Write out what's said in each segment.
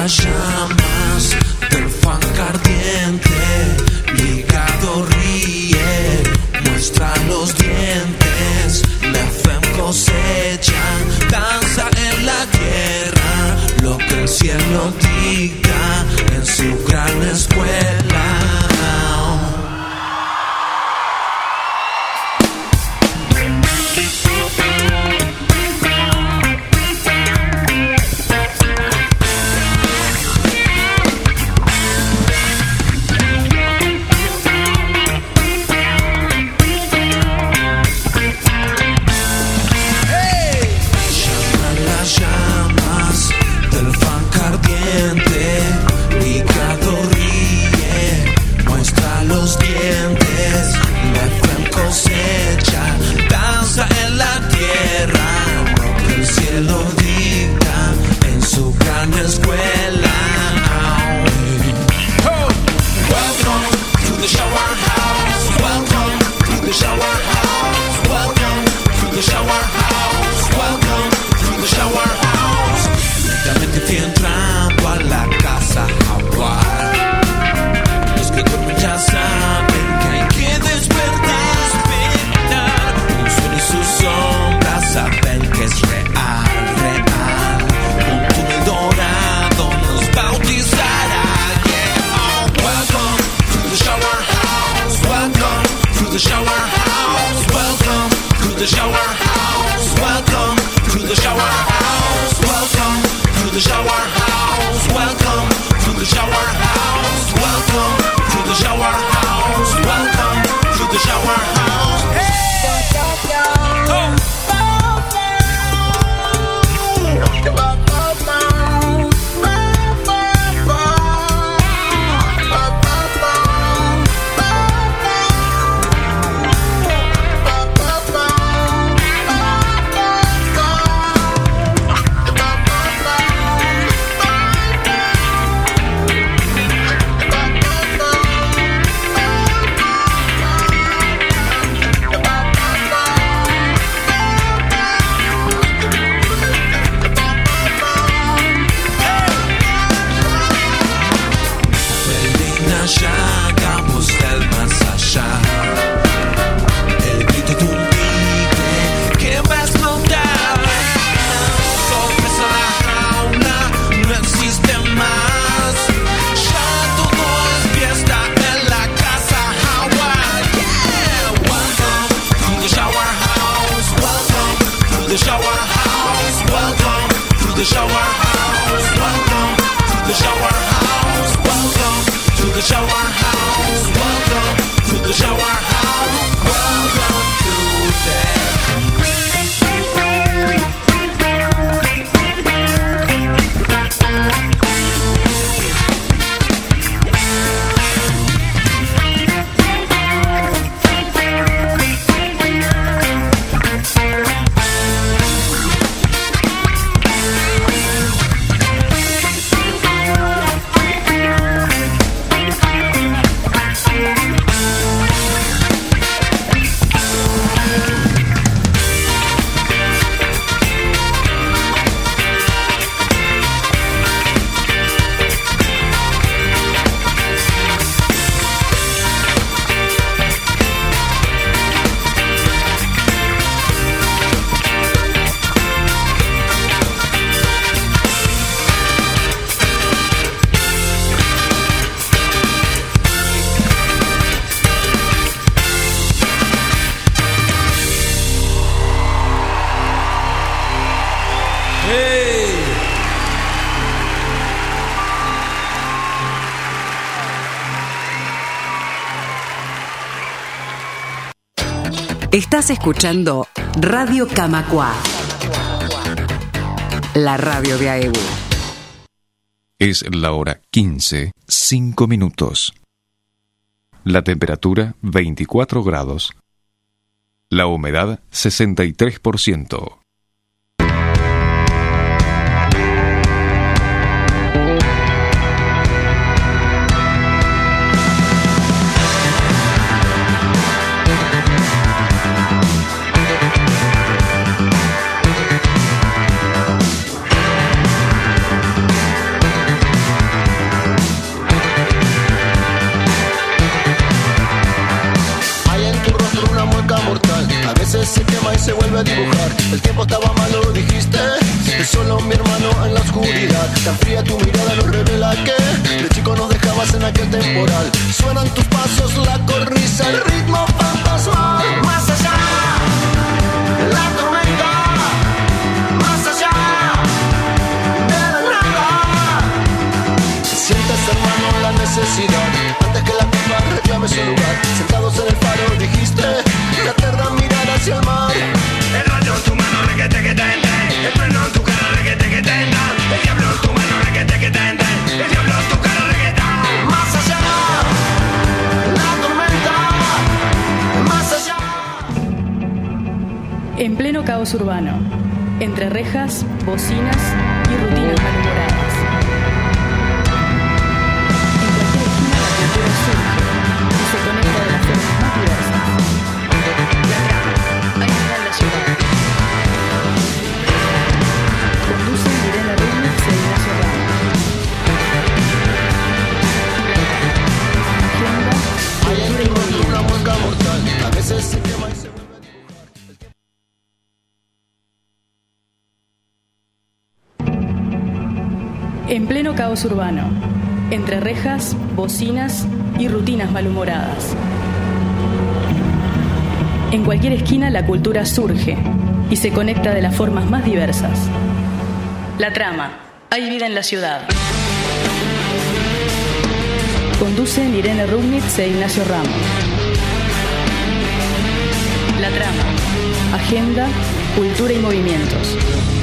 las llamas del funk ardiente, ligado ríe, muestra los dientes, la femme cosecha, danza en la tierra, lo que el cielo dicta en su gran escuela. Estás escuchando Radio Camacuá, la radio de AEBU. Es la hora 15, 5 minutos. La temperatura 24 grados. La humedad 63%. estaba mal, lo dijiste. Es solo mi hermano en la oscuridad. Tan fría tu mirada nos revela que de chico nos dejabas en aquel temporal. Suenan tus pasos, la cornisa, el ritmo fantasmal. Más allá de la tormenta, más allá de la nada. Sientes, hermano, la necesidad. Antes que la culpa reclame su lugar. Sentados en el faro dijiste, la tierra mirar hacia el mar. El rayo en tu mano, requete que tende. El freno en tu cara, requete que tenda. El diablo en tu mano, requete que tende. El diablo en tu cara, requete. Más allá, la tormenta. Más allá. En pleno caos urbano, entre rejas, bocinas y rutinas malhumoradas. En cualquier esquina la cultura surge y se conecta de las formas más diversas. La trama, ahí está en la ciudad. Conducen Irene Rubnitz e Ignacio Ramos. Agenda, cultura y movimiento. Una mueca mortal, a veces se quema y se vuelve a dibujar. En pleno caos urbano, entre rejas, bocinas y rutinas malhumoradas. En cualquier esquina la cultura surge y se conecta de las formas más diversas. La trama, hay vida en la ciudad. Conducen Irene Rubnitz e Ignacio Ramos. La trama, agenda, cultura y movimientos.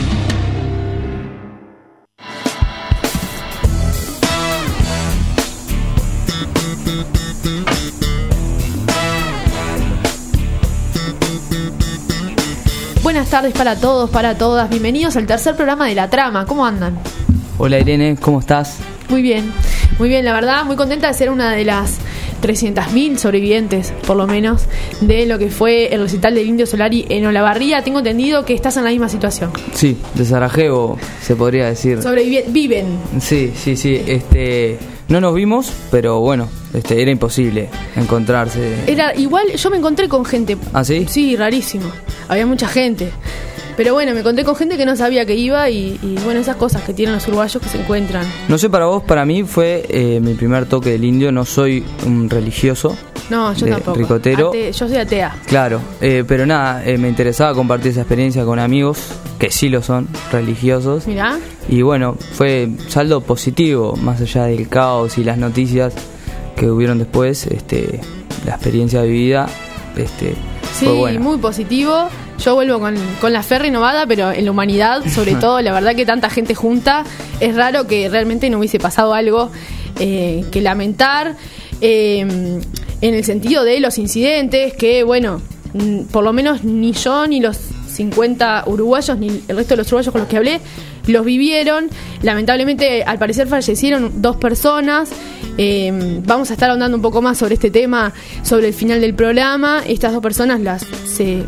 Buenas tardes para todos, para todas. Bienvenidos al tercer programa de La Trama. ¿Cómo andan? Hola Irene, ¿cómo estás? Muy bien, la verdad, muy contenta de ser una de las 300.000 sobrevivientes, por lo menos, de lo que fue el recital del Indio Solari en Olavarría. Tengo entendido que estás en la misma situación. Sí, de Sarajevo, se podría decir. Viven. Sí. No nos vimos, pero bueno, era imposible encontrarse. Era igual, yo me encontré con gente. ¿Ah, sí? Sí, rarísimo. Había mucha gente. Pero bueno, me encontré con gente que no sabía que iba y bueno, esas cosas que tienen los uruguayos que se encuentran. No sé para vos, para mí fue mi primer toque del indio. No soy un religioso. No, yo tampoco. Ricotero. Yo soy atea. Claro, pero nada, me interesaba compartir esa experiencia con amigos que sí lo son, religiosos. Mirá. Y bueno, fue saldo positivo, más allá del caos y las noticias que hubieron después. La experiencia vivida sí, fue buena. Muy positivo. Yo vuelvo con la fe renovada, pero en la humanidad, sobre todo, la verdad que tanta gente junta, es raro que realmente no hubiese pasado algo que lamentar, en el sentido de los incidentes, que bueno, por lo menos ni yo ni los 50 uruguayos, ni el resto de los uruguayos con los que hablé, los vivieron. Lamentablemente, al parecer fallecieron 2 personas. Vamos a estar ahondando un poco más sobre este tema, sobre el final del programa. Estas 2 personas se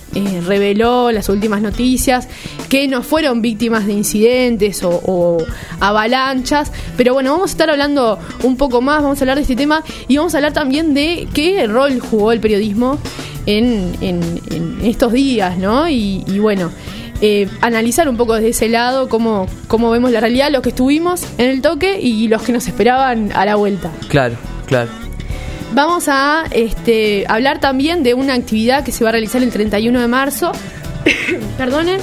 reveló las últimas noticias que no fueron víctimas de incidentes o avalanchas, pero bueno, vamos a estar hablando un poco más, vamos a hablar de este tema y vamos a hablar también de qué rol jugó el periodismo en estos días, ¿no? Y bueno, analizar un poco desde ese lado cómo vemos la realidad, los que estuvimos en el toque y los que nos esperaban a la vuelta. Claro. Vamos a hablar también de una actividad que se va a realizar el 31 de marzo. Perdonen.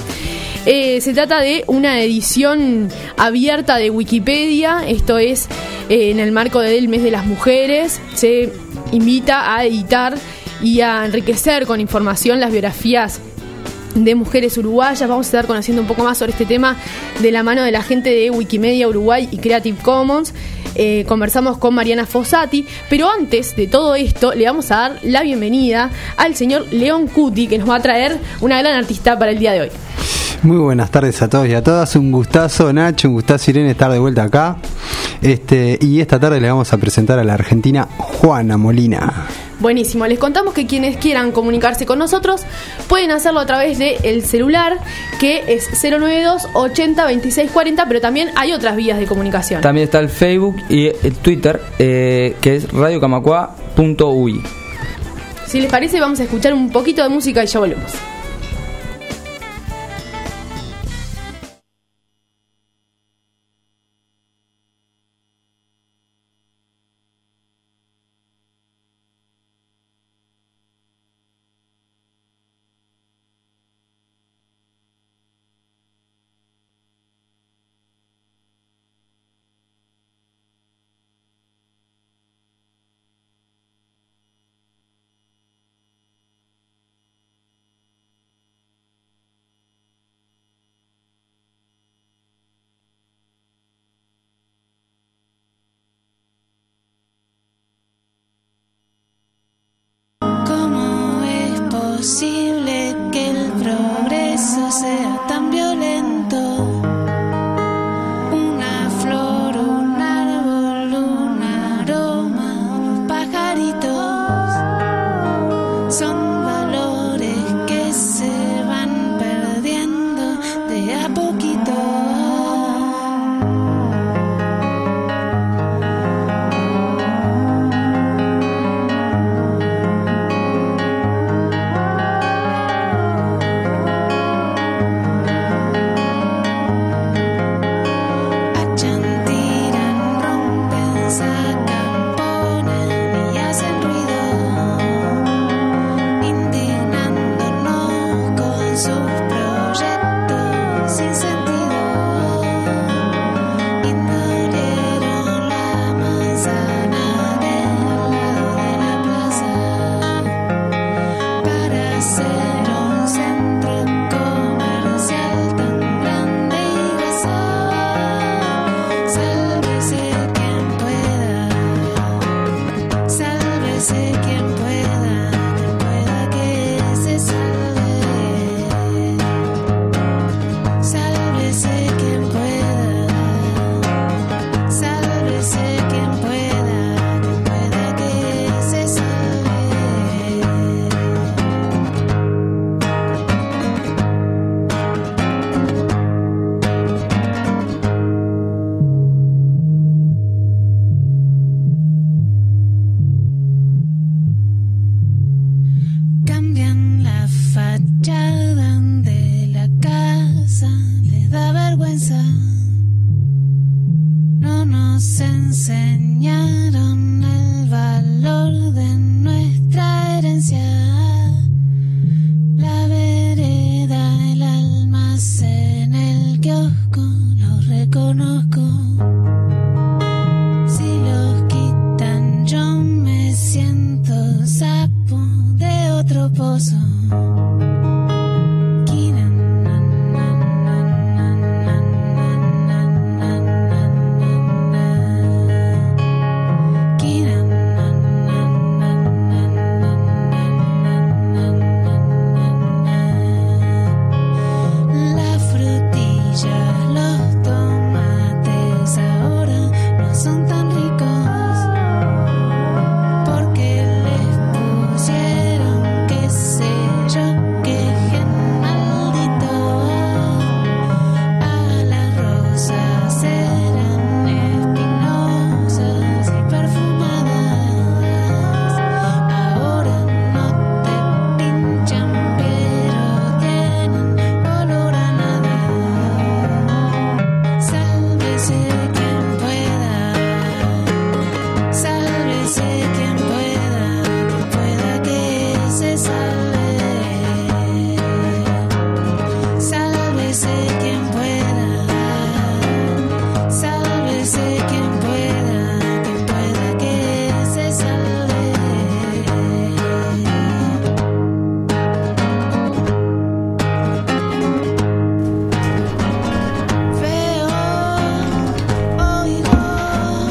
Se trata de una edición abierta de Wikipedia. Esto es en el marco del mes de las mujeres. Se invita a editar y a enriquecer con información las biografías de mujeres uruguayas. Vamos a estar conociendo un poco más sobre este tema de la mano de la gente de Wikimedia Uruguay y Creative Commons. Conversamos con Mariana Fossati, pero antes de todo esto le vamos a dar la bienvenida al señor León Cuti, que nos va a traer una gran artista para el día de hoy. Muy buenas tardes a todos y a todas, un gustazo Nacho, un gustazo Irene estar de vuelta acá. Y esta tarde le vamos a presentar a la argentina Juana Molina. Buenísimo, les contamos que quienes quieran comunicarse con nosotros pueden hacerlo a través del celular, que es 092 80 26 40, pero también hay otras vías de comunicación. También está el Facebook y el Twitter, que es radiocamacua.ui. Si les parece, vamos a escuchar un poquito de música y ya volvemos.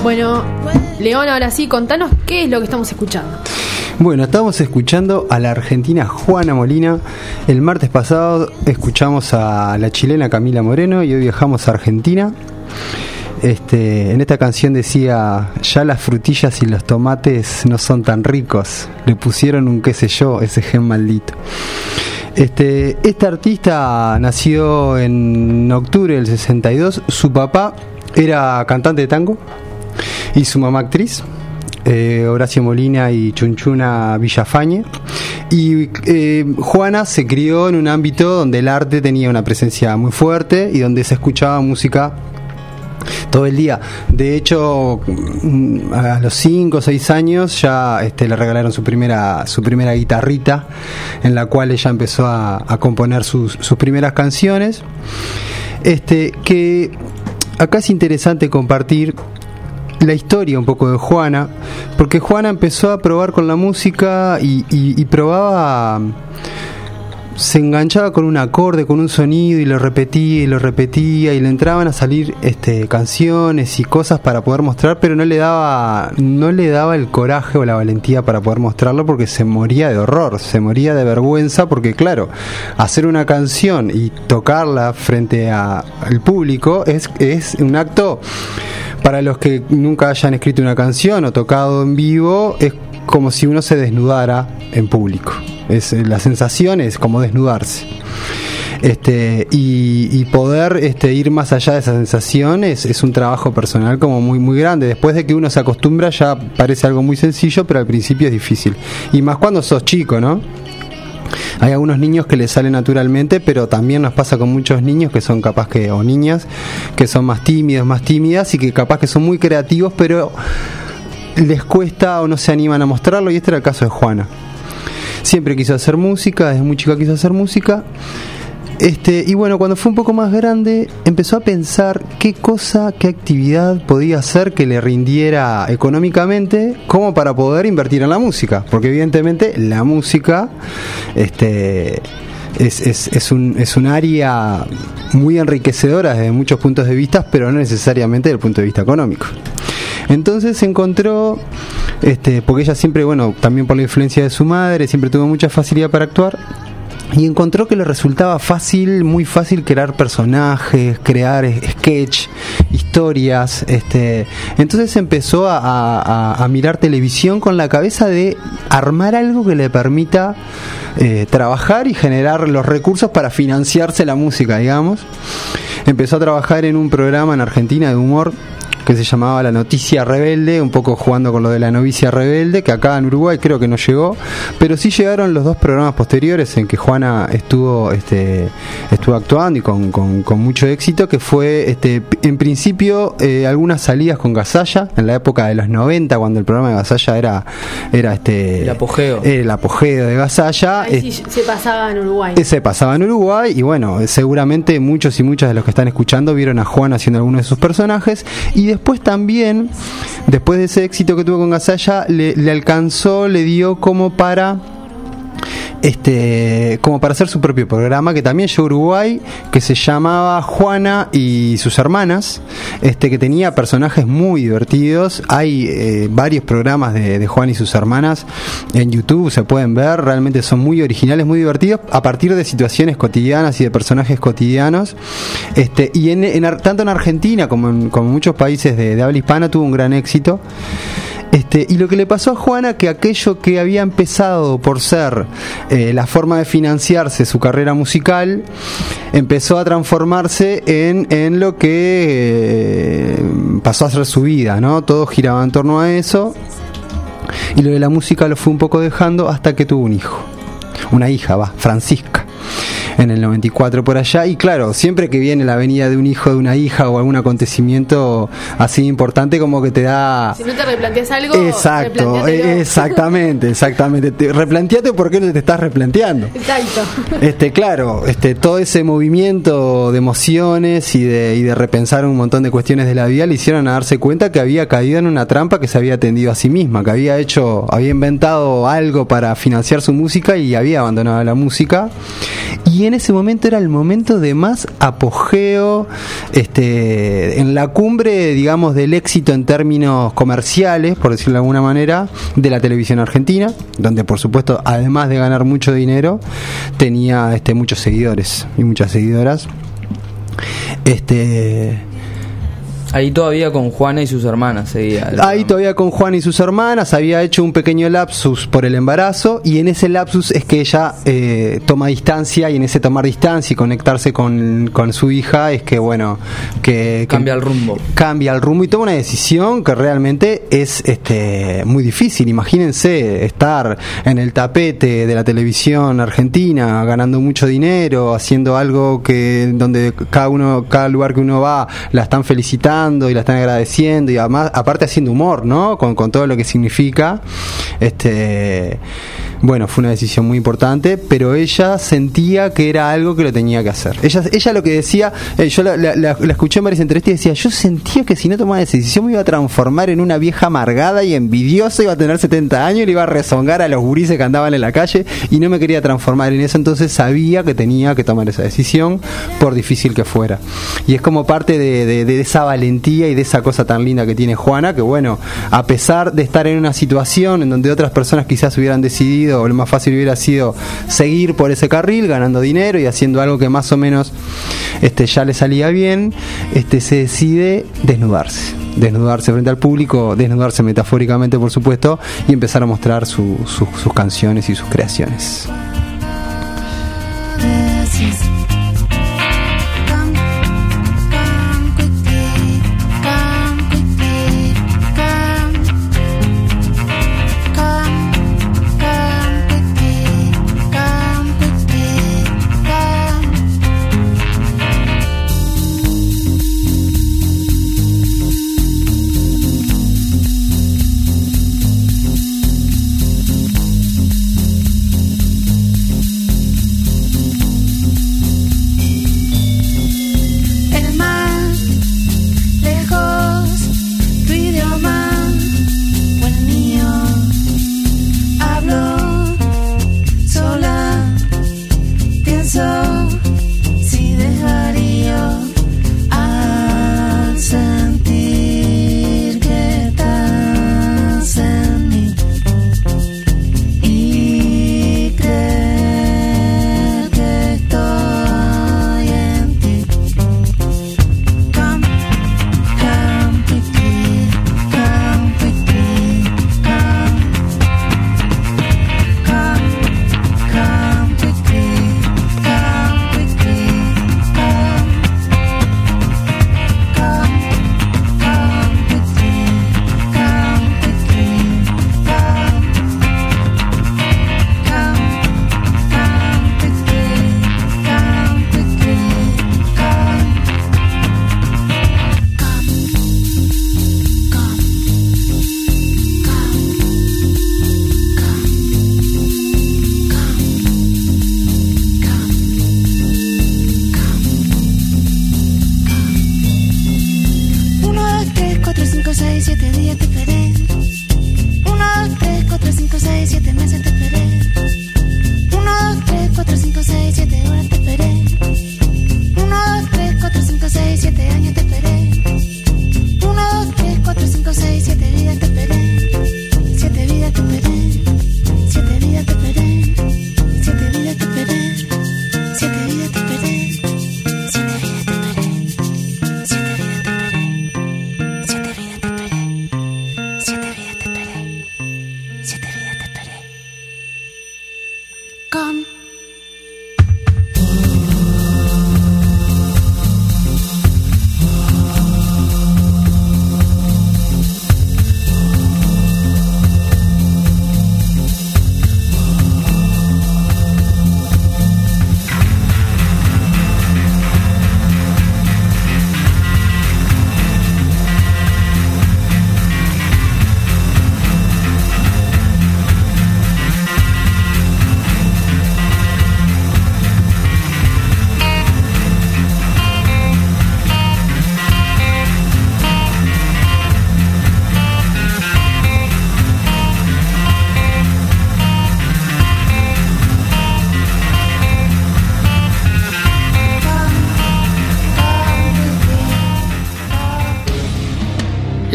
Bueno, León, ahora sí, contanos qué es lo que estamos escuchando. Bueno, estamos escuchando a la argentina Juana Molina. El martes pasado escuchamos a la chilena Camila Moreno y hoy viajamos a Argentina. En esta canción decía: ya las frutillas y los tomates no son tan ricos, le pusieron un qué sé yo, ese gen maldito. Esta artista nació en octubre del 62. Su papá era cantante de tango y su mamá actriz, Horacio Molina y Chunchuna Villafañe. Y Juana se crió en un ámbito donde el arte tenía una presencia muy fuerte y donde se escuchaba música todo el día. De hecho, a los 5 o 6 años ya le regalaron su primera guitarrita, en la cual ella empezó a componer sus primeras canciones. Que acá es interesante compartir la historia un poco de Juana, porque Juana empezó a probar con la música y probaba, se enganchaba con un acorde, con un sonido, y lo repetía y le entraban a salir canciones y cosas para poder mostrar, pero no le daba el coraje o la valentía para poder mostrarlo, porque se moría de horror, se moría de vergüenza, porque claro, hacer una canción y tocarla frente al público es un acto, para los que nunca hayan escrito una canción o tocado en vivo, es como si uno se desnudara en público. La sensación es como desnudarse. Y poder ir más allá de esa sensación es un trabajo personal como muy, muy grande. Después de que uno se acostumbra ya parece algo muy sencillo, pero al principio es difícil. Y más cuando sos chico, ¿no? Hay algunos niños que les sale naturalmente, pero también nos pasa con muchos niños que son o niñas que son más tímidos, más tímidas, y que capaz que son muy creativos, pero les cuesta o no se animan a mostrarlo. Y este era el caso de Juana. Siempre quiso hacer música, desde muy chica quiso hacer música. Y bueno, cuando fue un poco más grande, empezó a pensar qué actividad podía hacer que le rindiera económicamente, como para poder invertir en la música, porque evidentemente la música es un área muy enriquecedora desde muchos puntos de vista, pero no necesariamente desde el punto de vista económico. Entonces se encontró, porque ella siempre, también por la influencia de su madre, siempre tuvo mucha facilidad para actuar, y encontró que le resultaba muy fácil crear personajes, crear sketch, historias. Entonces empezó a mirar televisión con la cabeza de armar algo que le permita trabajar y generar los recursos para financiarse la música, digamos. Empezó a trabajar en un programa en Argentina de humor que se llamaba La Noticia Rebelde, un poco jugando con lo de La Novicia Rebelde, que acá en Uruguay creo que no llegó, pero sí llegaron los 2 programas posteriores en que Juana estuvo actuando y con mucho éxito, que fue en principio algunas salidas con Gasalla en la época de los 90, cuando el programa de Gasalla era el apogeo de Gasalla. Ahí sí se pasaba en Uruguay. Se pasaba en Uruguay, y bueno, seguramente muchos y muchas de los que están escuchando vieron a Juana haciendo algunos de sus personajes. Y después también, después de ese éxito que tuvo con Gasalla, le alcanzó, le dio como para hacer su propio programa, que también llegó a Uruguay, que se llamaba Juana y sus hermanas, que tenía personajes muy divertidos. Hay varios programas de Juana y sus hermanas en YouTube, se pueden ver, realmente son muy originales, muy divertidos, a partir de situaciones cotidianas y de personajes cotidianos. Y tanto en Argentina como en muchos países de habla hispana tuvo un gran éxito. Y lo que le pasó a Juana, que aquello que había empezado por ser la forma de financiarse su carrera musical, empezó a transformarse en lo que pasó a ser su vida, ¿no? Todo giraba en torno a eso, y lo de la música lo fue un poco dejando hasta que tuvo una hija, Francisca, en el 94 por allá. Y claro, siempre que viene la venida de un hijo, de una hija o algún acontecimiento así importante, como que te da... Si no te replanteas algo, exacto, exactamente. Replanteate por qué no te estás replanteando. Exacto. Claro, todo ese movimiento de emociones y de repensar un montón de cuestiones de la vida le hicieron a darse cuenta que había caído en una trampa, que se había tendido a sí misma, que había inventado algo para financiar su música y había abandonado la música. y en ese momento era el momento de más apogeo, en la cumbre, digamos, del éxito en términos comerciales, por decirlo de alguna manera, de la televisión argentina, donde por supuesto, además de ganar mucho dinero, tenía muchos seguidores y muchas seguidoras. Ahí todavía con Juana y sus hermanas seguía. Ahí todavía con Juana y sus hermanas, había hecho un pequeño lapsus por el embarazo, y en ese lapsus es que ella toma distancia, y en ese tomar distancia y conectarse con su hija es que, bueno, que cambia el rumbo. Cambia el rumbo y toma una decisión que realmente es muy difícil. Imagínense estar en el tapete de la televisión argentina, ganando mucho dinero, haciendo algo que donde cada lugar que uno va la están felicitando y la están agradeciendo, y además, aparte haciendo humor, ¿no? Con todo lo que significa. Bueno, fue una decisión muy importante, pero ella sentía que era algo que lo tenía que hacer. Ella lo que decía, yo la escuché en varias entrevistas y decía, yo sentía que si no tomaba esa decisión me iba a transformar en una vieja amargada y envidiosa, iba a tener 70 años y le iba a rezongar a los gurises que andaban en la calle, y no me quería transformar en eso. Entonces sabía que tenía que tomar esa decisión, por difícil que fuera. Y es como parte de esa valentía y de esa cosa tan linda que tiene Juana, que bueno, a pesar de estar en una situación en donde otras personas quizás hubieran decidido, o lo más fácil hubiera sido seguir por ese carril, ganando dinero y haciendo algo que más o menos ya le salía bien, se decide desnudarse frente al público, desnudarse metafóricamente, por supuesto, y empezar a mostrar sus canciones y sus creaciones.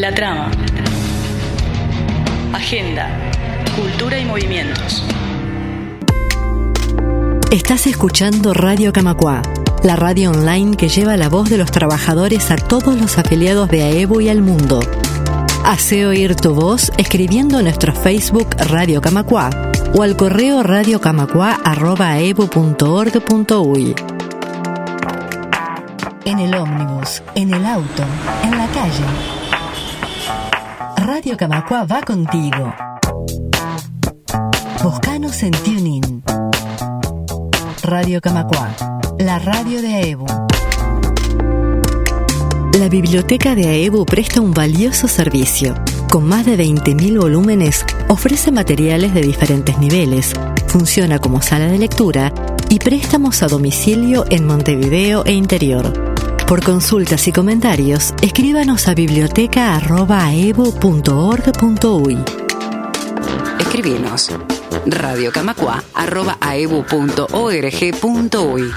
La trama. Agenda, cultura y movimientos. Estás escuchando Radio Camacuá, la radio online que lleva la voz de los trabajadores a todos los afiliados de AEBU y al mundo. Hacé oír tu voz escribiendo en nuestro Facebook Radio Camacuá o al correo radiocamacua@aebu.org.uy. En el ómnibus, en el auto, en la calle. Radio Camacuá va contigo. Buscanos en TuneIn. Radio Camacuá, la radio de AEBU. La biblioteca de AEBU presta un valioso servicio. Con más de 20.000 volúmenes, ofrece materiales de diferentes niveles, funciona como sala de lectura y préstamos a domicilio en Montevideo e interior. Por consultas y comentarios, escríbanos a biblioteca@aebu.org.uy. Escribinos radiocamacua@aebu.org.uy.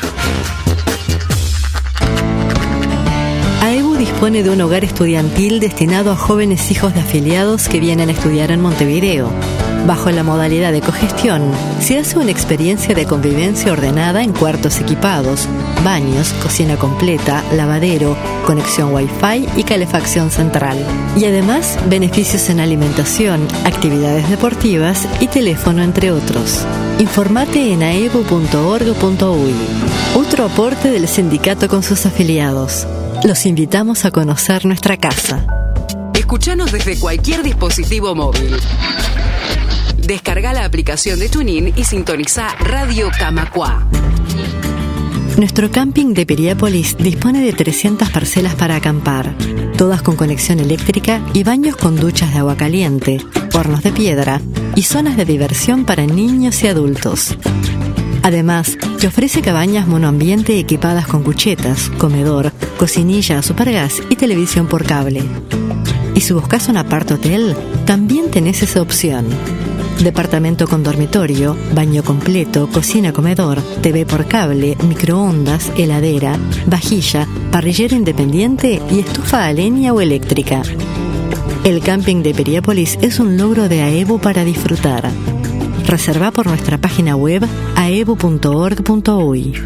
AEBU dispone de un hogar estudiantil destinado a jóvenes hijos de afiliados que vienen a estudiar en Montevideo. Bajo la modalidad de cogestión, se hace una experiencia de convivencia ordenada en cuartos equipados, baños, cocina completa, lavadero, conexión Wi-Fi y calefacción central. Y además, beneficios en alimentación, actividades deportivas y teléfono, entre otros. Informate en aebu.org.uy. Otro aporte del sindicato con sus afiliados. Los invitamos a conocer nuestra casa. Escuchanos desde cualquier dispositivo móvil. Descarga la aplicación de TuneIn y sintoniza Radio Camacuá. Nuestro camping de Piriápolis dispone de 300 parcelas para acampar, todas con conexión eléctrica y baños con duchas de agua caliente, hornos de piedra y zonas de diversión para niños y adultos. Además, te ofrece cabañas monoambiente equipadas con cuchetas, comedor, cocinilla, supergas y televisión por cable. Y si buscas un apart hotel, también tenés esa opción. Departamento con dormitorio, baño completo, cocina, comedor, TV por cable, microondas, heladera, vajilla, parrillera independiente y estufa a leña o eléctrica. El camping de Piriápolis es un logro de AEBU para disfrutar. Reserva por nuestra página web aebu.org.uy.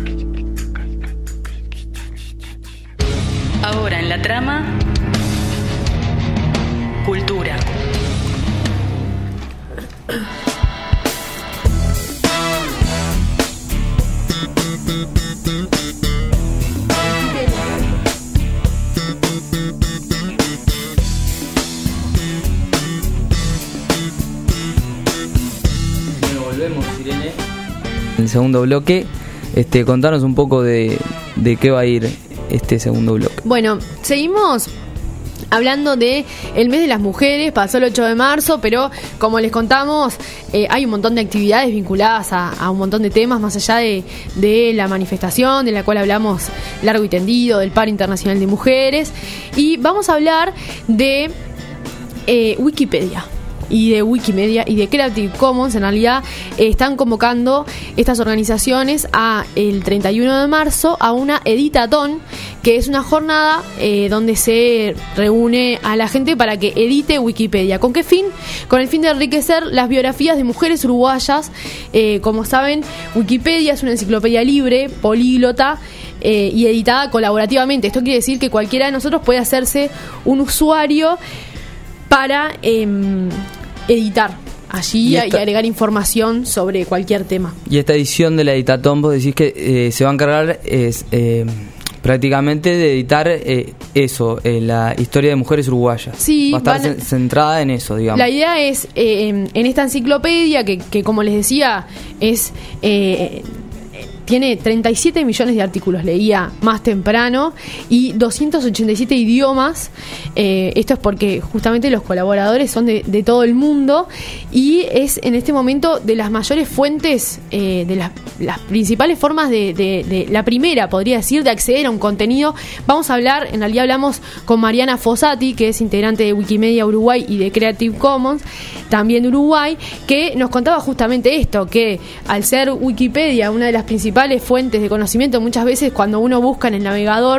Ahora en la trama, cultura. Volvemos, Irene. En el segundo bloque, contanos un poco de qué va a ir este segundo bloque. Bueno, seguimos hablando de el mes de las mujeres. Pasó el 8 de marzo, pero como les contamos, hay un montón de actividades vinculadas a un montón de temas, más allá de la manifestación, de la cual hablamos largo y tendido, del Paro Internacional de Mujeres. Y vamos a hablar de Wikipedia y de Wikimedia y de Creative Commons. En realidad están convocando estas organizaciones el 31 de marzo a una editatón, que es una jornada donde se reúne a la gente para que edite Wikipedia. ¿Con qué fin? Con el fin de enriquecer las biografías de mujeres uruguayas. Como saben, Wikipedia es una enciclopedia libre, políglota y editada colaborativamente. Esto quiere decir que cualquiera de nosotros puede hacerse un usuario para editar allí y agregar información sobre cualquier tema. Y esta edición de la Editatón, vos decís que se va a encargar prácticamente de editar la historia de mujeres uruguayas. Sí, va a estar centrada en eso, digamos. La idea es, en esta enciclopedia, que como les decía, tiene 37 millones de artículos, leía más temprano, y 287 idiomas. Esto es porque justamente los colaboradores son de todo el mundo, y es en este momento de las mayores fuentes, de las principales formas de la primera, podría decir, de acceder a un contenido. Vamos a hablar, en realidad hablamos con Mariana Fossati, que es integrante de Wikimedia Uruguay y de Creative Commons, también de Uruguay, que nos contaba justamente esto, que al ser Wikipedia una de las principales fuentes de conocimiento, muchas veces cuando uno busca en el navegador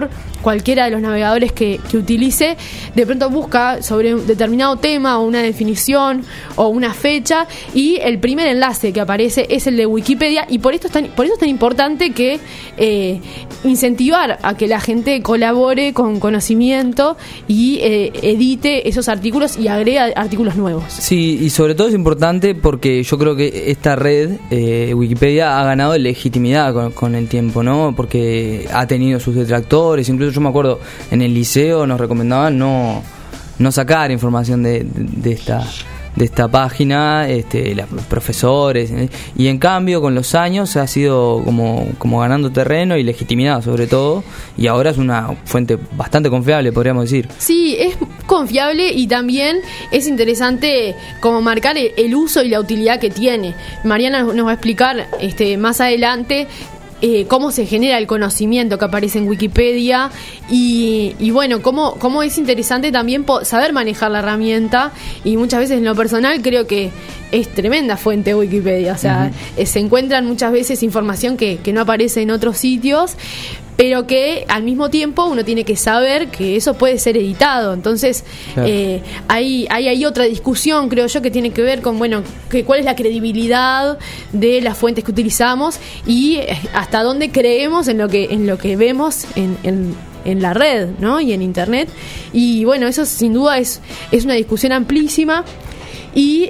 cualquiera de los navegadores que utilice, de pronto busca sobre un determinado tema o una definición o una fecha, y el primer enlace que aparece es el de Wikipedia, y por eso es tan importante que incentivar a que la gente colabore con conocimiento y edite esos artículos y agrega artículos nuevos. Sí, y sobre todo es importante porque yo creo que esta red, Wikipedia, ha ganado legitimidad con el tiempo, ¿no? Porque ha tenido sus detractores. Incluso yo me acuerdo, en el liceo nos recomendaban no sacar información de esta página, los profesores, y en cambio con los años ha sido como ganando terreno y legitimidad sobre todo, y ahora es una fuente bastante confiable, podríamos decir. Sí, es confiable, y también es interesante como marcar el uso y la utilidad que tiene. Mariana nos va a explicar más adelante cómo se genera el conocimiento que aparece en Wikipedia, y bueno, cómo es interesante también saber manejar la herramienta, y muchas veces en lo personal creo que es tremenda fuente Wikipedia, o sea, se encuentran muchas veces información que no aparece en otros sitios, pero que al mismo tiempo uno tiene que saber que eso puede ser editado. Entonces, claro, hay otra discusión, creo yo, que tiene que ver con, cuál es la credibilidad de las fuentes que utilizamos y hasta dónde creemos en lo que vemos en la red, ¿no? Y en internet. Y bueno, eso sin duda es una discusión amplísima, y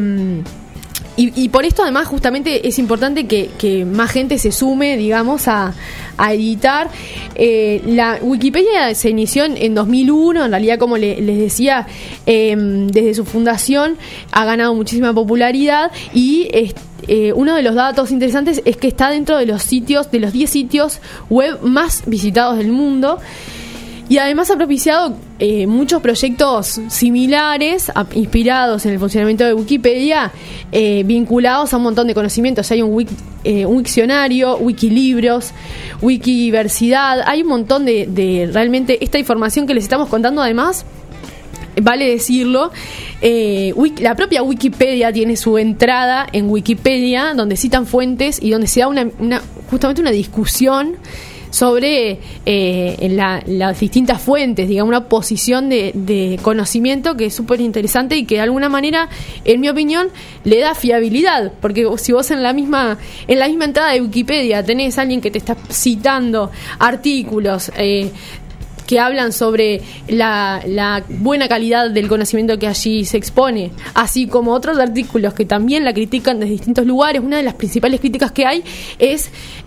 por esto además justamente es importante que más gente se sume, digamos, a editar. La Wikipedia se inició en 2001, en realidad, como les decía, desde su fundación ha ganado muchísima popularidad, y uno de los datos interesantes es que está dentro de los 10 sitios web más visitados del mundo. Y además ha propiciado muchos proyectos similares, inspirados en el funcionamiento de Wikipedia, vinculados a un montón de conocimientos. Hay un Wikcionario, Wikilibros, Wikiversidad. Hay un montón de realmente esta información que les estamos contando. Además, vale decirlo, la propia Wikipedia tiene su entrada en Wikipedia, donde citan fuentes y donde se da justamente una discusión sobre las distintas fuentes, digamos, una posición de conocimiento que es súper interesante y que de alguna manera, en mi opinión, le da fiabilidad, porque si vos en la misma entrada de Wikipedia tenés a alguien que te está citando artículos que hablan sobre la buena calidad del conocimiento que allí se expone, así como otros artículos que también la critican desde distintos lugares. Una de las principales críticas que hay es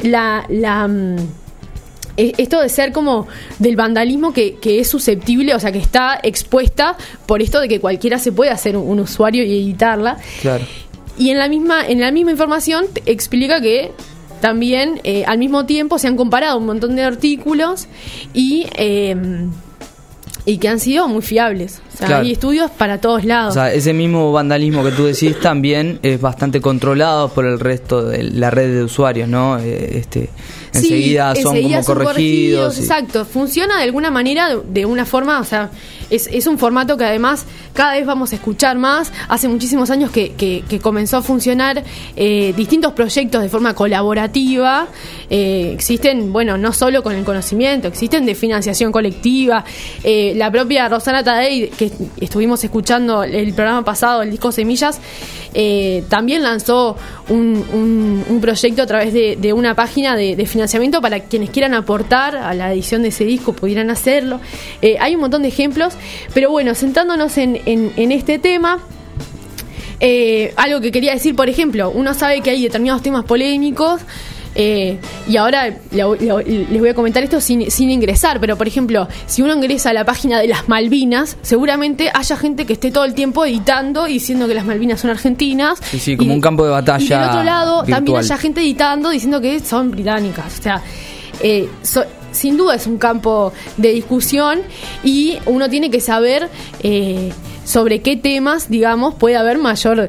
esto de ser como del vandalismo que es susceptible, o sea, que está expuesta por esto de que cualquiera se puede hacer un usuario y editarla. Claro. Y en la misma información explica que también al mismo tiempo se han comparado un montón de artículos y que han sido muy fiables. O sea, claro, hay estudios para todos lados. O sea, ese mismo vandalismo que tú decís también es bastante controlado por el resto de la red de usuarios, ¿no? Enseguida son corregidos. Exacto, funciona de alguna manera, de una forma, o sea, es un formato que además cada vez vamos a escuchar más. Hace muchísimos años que comenzó a funcionar distintos proyectos de forma colaborativa. Existen, no solo con el conocimiento, existen de financiación colectiva. La propia Rosana Tadei, que estuvimos escuchando el programa pasado, el disco Semillas, también lanzó un proyecto a través de una página de financiamiento para quienes quieran aportar a la edición de ese disco, pudieran hacerlo. Hay un montón de ejemplos, pero centrándonos en este tema, algo que quería decir, por ejemplo, uno sabe que hay determinados temas polémicos, y ahora les voy a comentar esto sin ingresar, pero por ejemplo, si uno ingresa a la página de las Malvinas, seguramente haya gente que esté todo el tiempo editando y diciendo que las Malvinas son argentinas. Sí, como un campo de batalla. Y del otro lado virtual. También haya gente editando diciendo que son británicas. O sea, sin duda es un campo de discusión, y uno tiene que saber sobre qué temas, digamos, puede haber mayor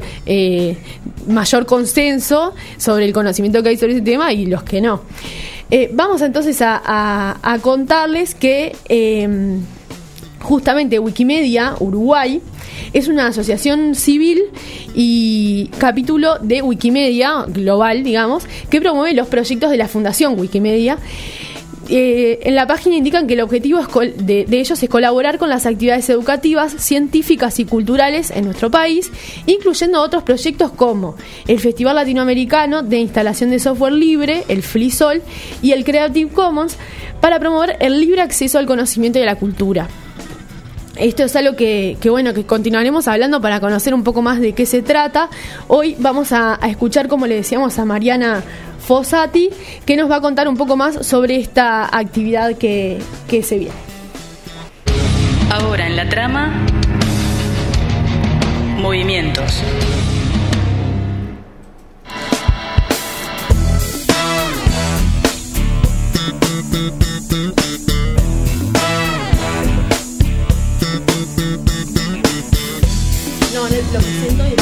consenso sobre el conocimiento que hay sobre ese tema y los que no. Vamos entonces a contarles que justamente Wikimedia Uruguay es una asociación civil y capítulo de Wikimedia global, digamos, que promueve los proyectos de la Fundación Wikimedia. En la página indican que el objetivo de ellos es colaborar con las actividades educativas, científicas y culturales en nuestro país, incluyendo otros proyectos como el Festival Latinoamericano de Instalación de Software Libre, el FLISOL, y el Creative Commons, para promover el libre acceso al conocimiento y a la cultura. Esto es algo que continuaremos hablando para conocer un poco más de qué se trata. Hoy vamos a escuchar, como le decíamos, a Mariana Fossati, que nos va a contar un poco más sobre esta actividad que se viene. Ahora en la trama, movimientos. No, lo presento y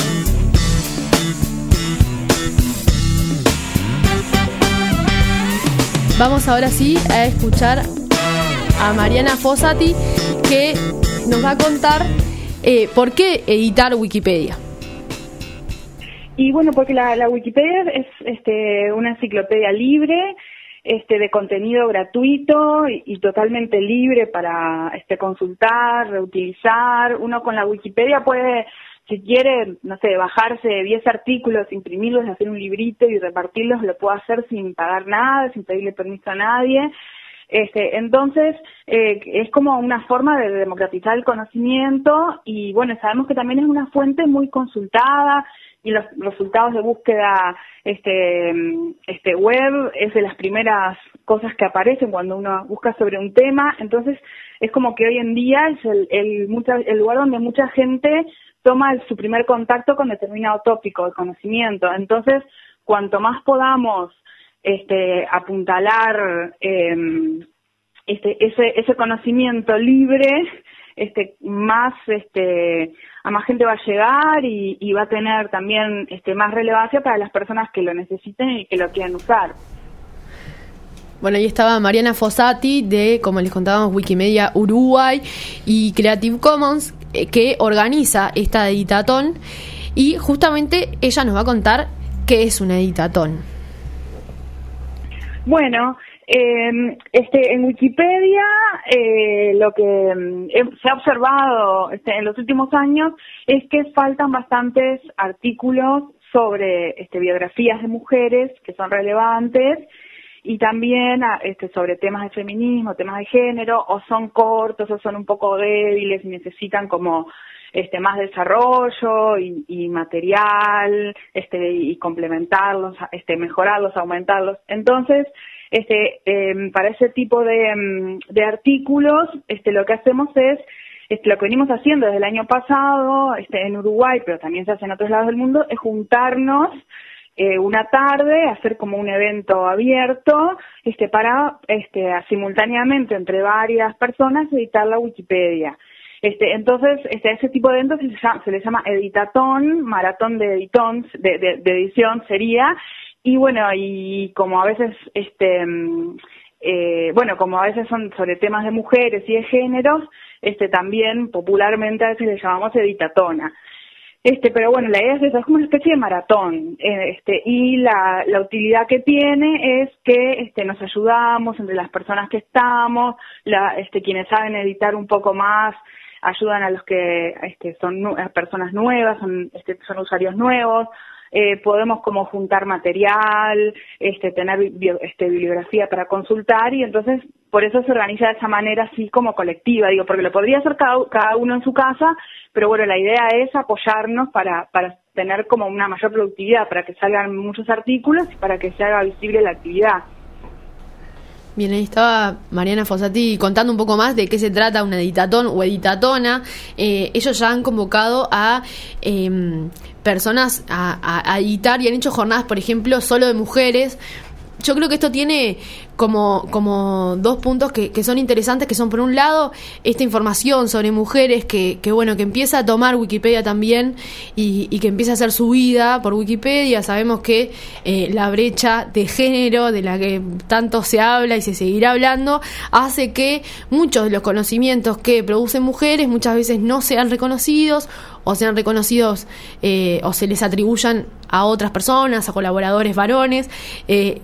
vamos ahora sí a escuchar a Mariana Fossati, que nos va a contar por qué editar Wikipedia. Y bueno, porque la Wikipedia es una enciclopedia libre, de contenido gratuito y totalmente libre para consultar, reutilizar. Uno con la Wikipedia puede, si quiere, no sé, bajarse 10 artículos, imprimirlos, hacer un librito y repartirlos, lo puede hacer sin pagar nada, sin pedirle permiso a nadie. Entonces, es como una forma de democratizar el conocimiento y, bueno, sabemos que también es una fuente muy consultada y los resultados de búsqueda web es de las primeras cosas que aparecen cuando uno busca sobre un tema. Entonces, es como que hoy en día es el lugar donde mucha gente toma su primer contacto con determinado tópico de conocimiento. Entonces, cuanto más podamos apuntalar ese conocimiento libre, más a más gente va a llegar y va a tener también más relevancia para las personas que lo necesiten y que lo quieran usar. Bueno, ahí estaba Mariana Fossati de, como les contábamos, Wikimedia Uruguay y Creative Commons, que organiza esta editatón, y justamente ella nos va a contar qué es una editatón. Bueno, en Wikipedia lo que se ha observado en los últimos años es que faltan bastantes artículos sobre biografías de mujeres que son relevantes y también sobre temas de feminismo, temas de género, o son cortos o son un poco débiles y necesitan como más desarrollo y material, y complementarlos, mejorarlos, aumentarlos. Entonces, para ese tipo de artículos, lo que hacemos es, lo que venimos haciendo desde el año pasado, en Uruguay, pero también se hace en otros lados del mundo, es juntarnos una tarde, hacer como un evento abierto, para, simultáneamente entre varias personas editar la Wikipedia. Entonces, ese tipo de eventos se le llama editatón, maratón de edición sería, y bueno, y como a veces, como a veces son sobre temas de mujeres y de géneros, también popularmente a veces le llamamos editatona. Pero bueno, la idea es eso, es como una especie de maratón, y la utilidad que tiene es que nos ayudamos entre las personas que estamos, quienes saben editar un poco más, ayudan a los que son personas nuevas, son usuarios nuevos, podemos como juntar material, tener bibliografía para consultar, y entonces por eso se organiza de esa manera así como colectiva, digo, porque lo podría hacer cada uno en su casa, pero bueno, la idea es apoyarnos para tener como una mayor productividad, para que salgan muchos artículos y para que se haga visible la actividad. Bien, ahí estaba Mariana Fossati contando un poco más de qué se trata una editatón o editatona. Ellos ya han convocado a personas a editar y han hecho jornadas, por ejemplo, solo de mujeres. Yo creo que esto tiene como dos puntos que son interesantes, que son, por un lado, esta información sobre mujeres que empieza a tomar Wikipedia también y que empieza a hacer su vida por Wikipedia. Sabemos que la brecha de género de la que tanto se habla y se seguirá hablando hace que muchos de los conocimientos que producen mujeres muchas veces no sean reconocidos o sean reconocidos o se les atribuyan a otras personas, a colaboradores varones.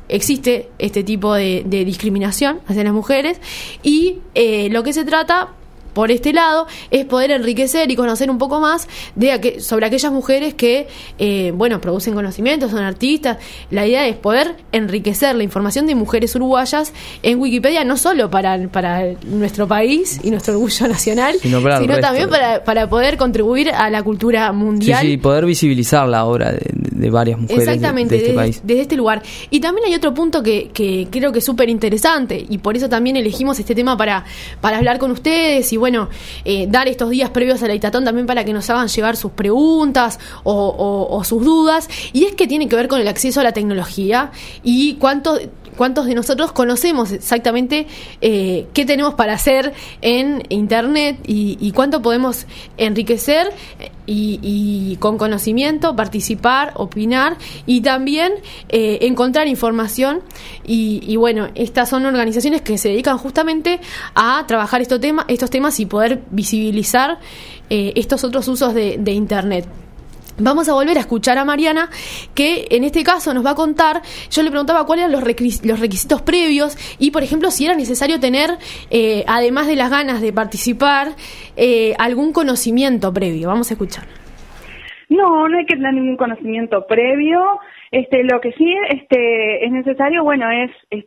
existe este tipo de discriminación hacia las mujeres y lo que se trata por este lado es poder enriquecer y conocer un poco más sobre aquellas mujeres que producen conocimientos, son artistas. La idea es poder enriquecer la información de mujeres uruguayas en Wikipedia, no solo para nuestro país y nuestro orgullo nacional, sino también para poder contribuir a la cultura mundial. Sí, poder visibilizar la obra de varias mujeres exactamente, de este país. Desde este lugar. Y también hay otro punto que creo que es súper interesante y por eso también elegimos este tema para hablar con ustedes y dar estos días previos a la Itatón también para que nos hagan llegar sus preguntas o sus dudas, y es que tiene que ver con el acceso a la tecnología y cuántos de nosotros conocemos exactamente qué tenemos para hacer en Internet y cuánto podemos enriquecer y con conocimiento participar, opinar y también encontrar información y estas son organizaciones que se dedican justamente a trabajar estos temas y poder visibilizar estos otros usos de Internet. Vamos a volver a escuchar a Mariana, que en este caso nos va a contar. Yo le preguntaba cuáles eran los requisitos previos y, por ejemplo, si era necesario tener, además de las ganas de participar, algún conocimiento previo. Vamos a escuchar. No hay que tener ningún conocimiento previo. Lo que sí es necesario, es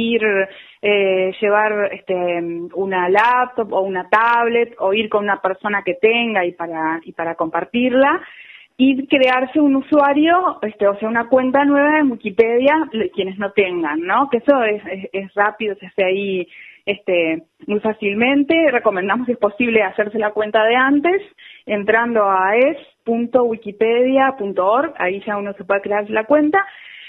llevar una laptop o una tablet o ir con una persona que tenga y para compartirla. Y crearse un usuario, una cuenta nueva en Wikipedia, quienes no tengan, ¿no? Que eso es rápido, se hace ahí muy fácilmente. Recomendamos, si es posible, hacerse la cuenta de antes, entrando a es.wikipedia.org, ahí ya uno se puede crear la cuenta.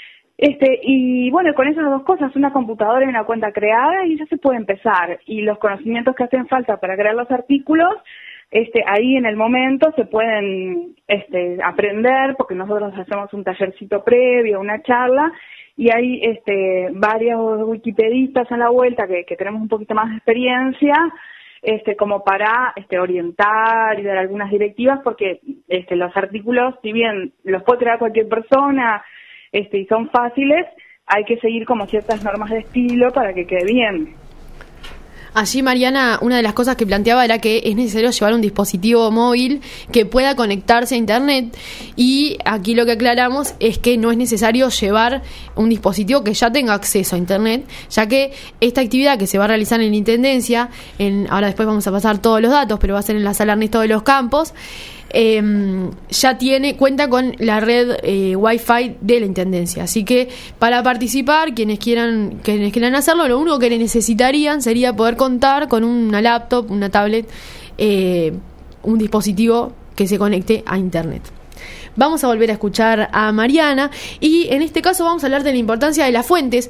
Con esas dos cosas, una computadora y una cuenta creada, y ya se puede empezar. Y los conocimientos que hacen falta para crear los artículos, ahí en el momento se pueden aprender, porque nosotros hacemos un tallercito previo, una charla, y hay varios wikipedistas en la vuelta que tenemos un poquito más de experiencia, como para orientar y dar algunas directivas, porque los artículos, si bien los puede crear cualquier persona y son fáciles, hay que seguir como ciertas normas de estilo para que quede bien. Allí, Mariana, una de las cosas que planteaba era que es necesario llevar un dispositivo móvil que pueda conectarse a Internet, y aquí lo que aclaramos es que no es necesario llevar un dispositivo que ya tenga acceso a Internet, ya que esta actividad que se va a realizar en la Intendencia, ahora después vamos a pasar todos los datos, pero va a ser en la Sala Ernesto de los Campos, ya cuenta con la red Wi-Fi de la Intendencia, así que para participar, quienes quieran hacerlo, lo único que necesitarían sería poder contar con una laptop, una tablet, un dispositivo que se conecte a Internet. Vamos a volver a escuchar a Mariana y en este caso vamos a hablar de la importancia de las fuentes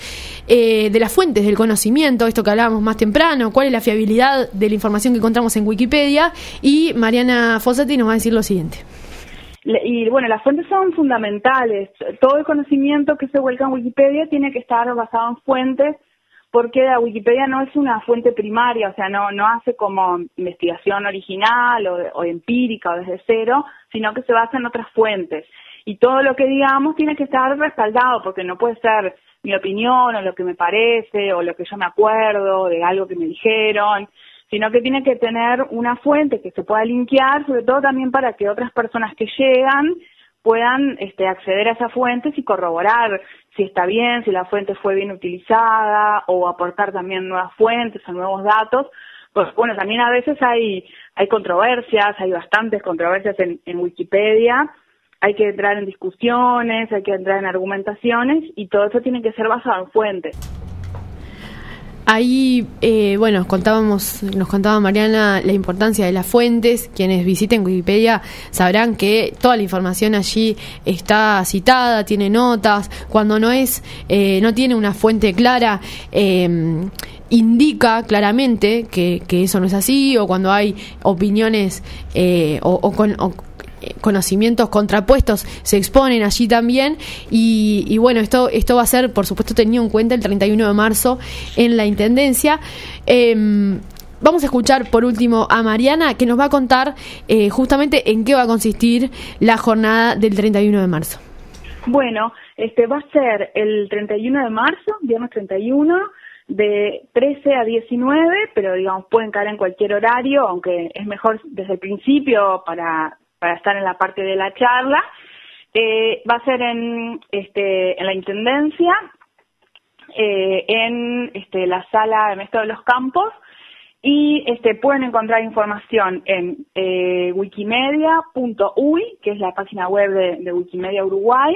del conocimiento, esto que hablábamos más temprano, cuál es la fiabilidad de la información que encontramos en Wikipedia, y Mariana Fossati nos va a decir lo siguiente. Y las fuentes son fundamentales. Todo el conocimiento que se vuelca en Wikipedia tiene que estar basado en fuentes, porque la Wikipedia no es una fuente primaria, o sea, no hace como investigación original o empírica o desde cero, sino que se basa en otras fuentes. Y todo lo que digamos tiene que estar respaldado, porque no puede ser mi opinión o lo que me parece o lo que yo me acuerdo de algo que me dijeron, sino que tiene que tener una fuente que se pueda linkear, sobre todo también para que otras personas que llegan puedan acceder a esas fuentes y corroborar si está bien, si la fuente fue bien utilizada, o aportar también nuevas fuentes o nuevos datos. Pues también a veces hay controversias, hay bastantes controversias en Wikipedia, hay que entrar en discusiones, hay que entrar en argumentaciones, y todo eso tiene que ser basado en fuentes. Ahí, nos contaba Mariana la importancia de las fuentes. Quienes visiten Wikipedia sabrán que toda la información allí está citada, tiene notas. Cuando no tiene una fuente clara, indica claramente que eso no es así, o cuando hay opiniones conocimientos contrapuestos se exponen allí también, y esto va a ser, por supuesto, tenido en cuenta el 31 de marzo en la Intendencia. Vamos a escuchar por último a Mariana, que nos va a contar justamente en qué va a consistir la jornada del 31 de marzo. Bueno, va a ser el 31 de marzo, viernes 31, de 13 a 19, pero digamos pueden caer en cualquier horario, aunque es mejor desde el principio para estar en la parte de la charla. Va a ser en la Intendencia, en la sala Ernesto de los Campos, y pueden encontrar información en wikimedia.uy, que es la página web de Wikimedia Uruguay,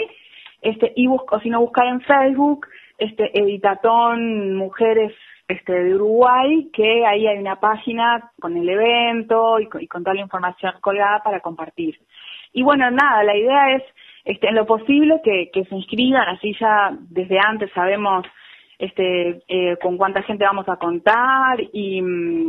o si no, buscar en Facebook Editatón Mujeres de Uruguay, que ahí hay una página con el evento y con toda la información colgada para compartir. Y bueno, nada, la idea es en lo posible que se inscriban, así ya desde antes sabemos con cuánta gente vamos a contar y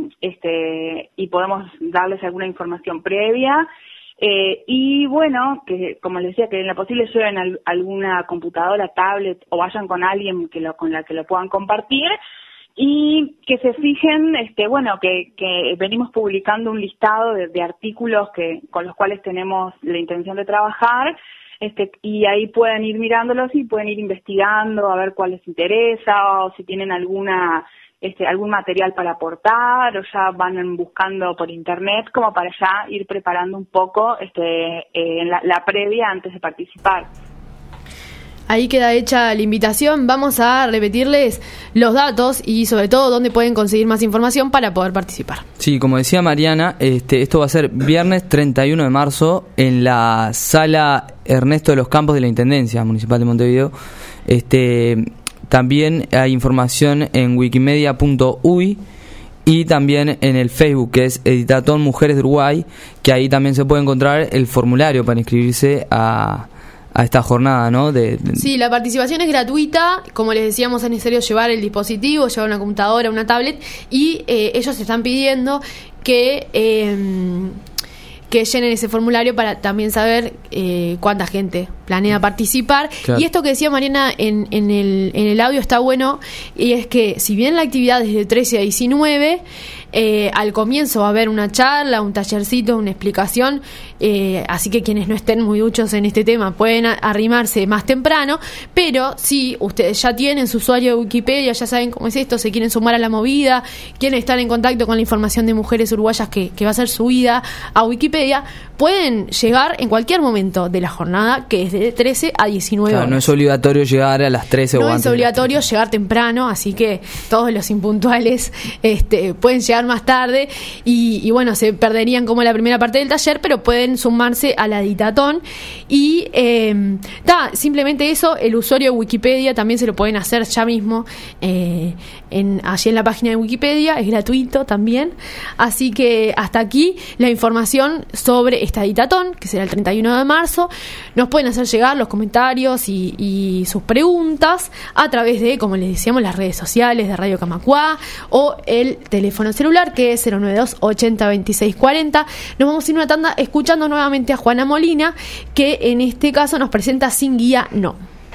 podemos darles alguna información previa. Y bueno, que como les decía, que en lo posible lleven alguna computadora, tablet o vayan con alguien con la que lo puedan compartir, y que se fijen, que venimos publicando un listado de artículos con los cuales tenemos la intención de trabajar, y ahí pueden ir mirándolos y pueden ir investigando a ver cuál les interesa, o si tienen algún material para aportar, o ya van buscando por internet, como para ya ir preparando un poco la previa antes de participar. Ahí queda hecha la invitación. Vamos a repetirles los datos y sobre todo dónde pueden conseguir más información para poder participar. Sí, como decía Mariana, esto va a ser viernes 31 de marzo en la sala Ernesto de los Campos de la Intendencia Municipal de Montevideo. También hay información en wikimedia.uy y también en el Facebook, que es Editatón Mujeres de Uruguay, que ahí también se puede encontrar el formulario para inscribirse a esta jornada, ¿no? Sí, la participación es gratuita. Como les decíamos, es necesario llevar el dispositivo, llevar una computadora, una tablet, y ellos están pidiendo que llenen ese formulario para también saber cuánta gente planea participar. Claro. Y esto que decía Mariana en el audio está bueno, y es que si bien la actividad es de 13 a 19, al comienzo va a haber una charla, un tallercito, una explicación, así que quienes no estén muy duchos en este tema pueden arrimarse más temprano, pero si ustedes ya tienen su usuario de Wikipedia, ya saben cómo es esto, se quieren sumar a la movida, quieren estar en contacto con la información de mujeres uruguayas que va a ser subida a Wikipedia, pueden llegar en cualquier momento de la jornada, que es de 13 a 19 horas. No es obligatorio llegar a las 13 o antes. No es obligatorio llegar temprano, así que todos los impuntuales pueden llegar más tarde y bueno, se perderían como la primera parte del taller, pero pueden sumarse a la Editatón. Y simplemente eso, el usuario de Wikipedia también se lo pueden hacer ya mismo allí en la página de Wikipedia, es gratuito también. Así que hasta aquí la información sobre esta Editatón, que será el 31 de marzo. Nos pueden hacer llegar los comentarios y sus preguntas a través de, como les decíamos, las redes sociales de Radio Camacuá o el teléfono celular, que es 092 80 26 40. Nos vamos a ir una tanda escuchando nuevamente a Juana Molina, que en este caso nos presenta Sin Guía No.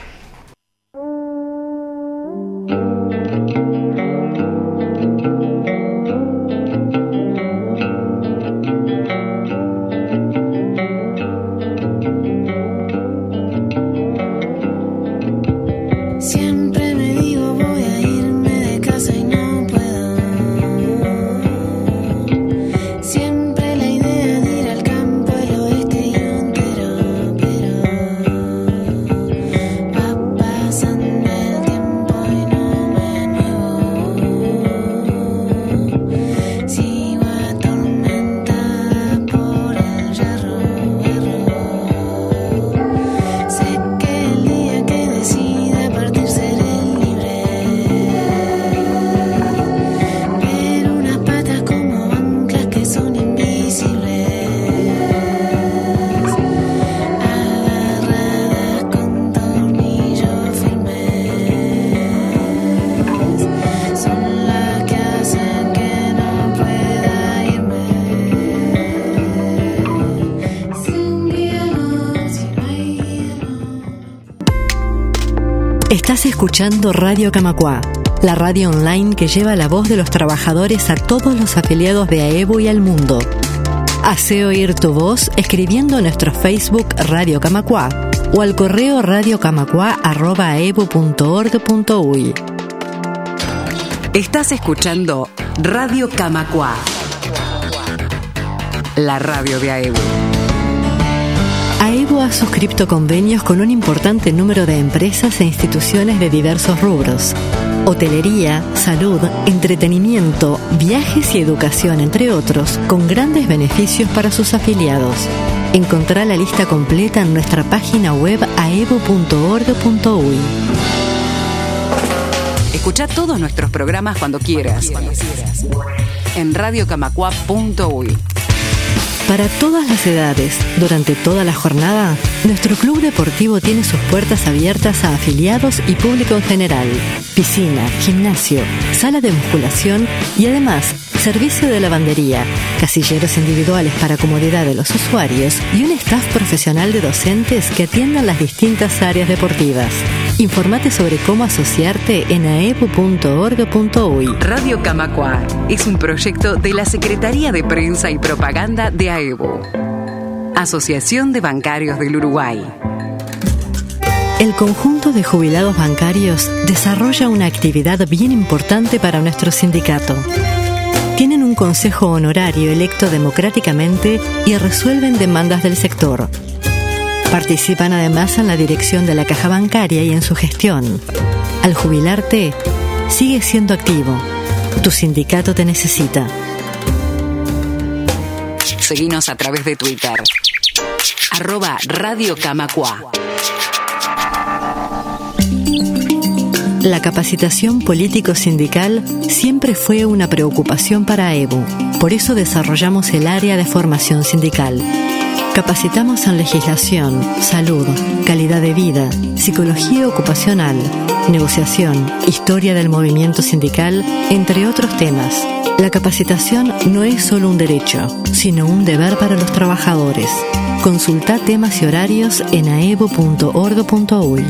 Estás escuchando Radio Camacuá, la radio online que lleva la voz de los trabajadores a todos los afiliados de AEBU y al mundo. Hacé oír tu voz escribiendo en nuestro Facebook Radio Camacuá o al correo radiocamacua@aebu.org.uy. Estás escuchando Radio Camacua, la radio de AEBU. AEBU ha suscrito convenios con un importante número de empresas e instituciones de diversos rubros: hotelería, salud, entretenimiento, viajes y educación, entre otros, con grandes beneficios para sus afiliados. Encontrá la lista completa en nuestra página web aebu.org.uy. Escuchá todos nuestros programas cuando quieras. En radiocamacua.uy. Para todas las edades, durante toda la jornada, nuestro club deportivo tiene sus puertas abiertas a afiliados y público en general. Piscina, gimnasio, sala de musculación y además servicio de lavandería, casilleros individuales para comodidad de los usuarios y un staff profesional de docentes que atiendan las distintas áreas deportivas. Informate sobre cómo asociarte en aebu.org.uy. Radio Camacua es un proyecto de la Secretaría de Prensa y Propaganda de AEBU, Asociación de Bancarios del Uruguay. El conjunto de jubilados bancarios desarrolla una actividad bien importante para nuestro sindicato. Tienen un consejo honorario electo democráticamente y resuelven demandas del sector. Participan además en la dirección de la caja bancaria y en su gestión. Al jubilarte, sigue siendo activo. Tu sindicato te necesita. Seguinos a través de Twitter. @Radio Camacua. La capacitación político-sindical siempre fue una preocupación para AEBU. Por eso desarrollamos el área de formación sindical. Capacitamos en legislación, salud, calidad de vida, psicología ocupacional, negociación, historia del movimiento sindical, entre otros temas. La capacitación no es solo un derecho, sino un deber para los trabajadores. Consulta temas y horarios en aebu.org.uy.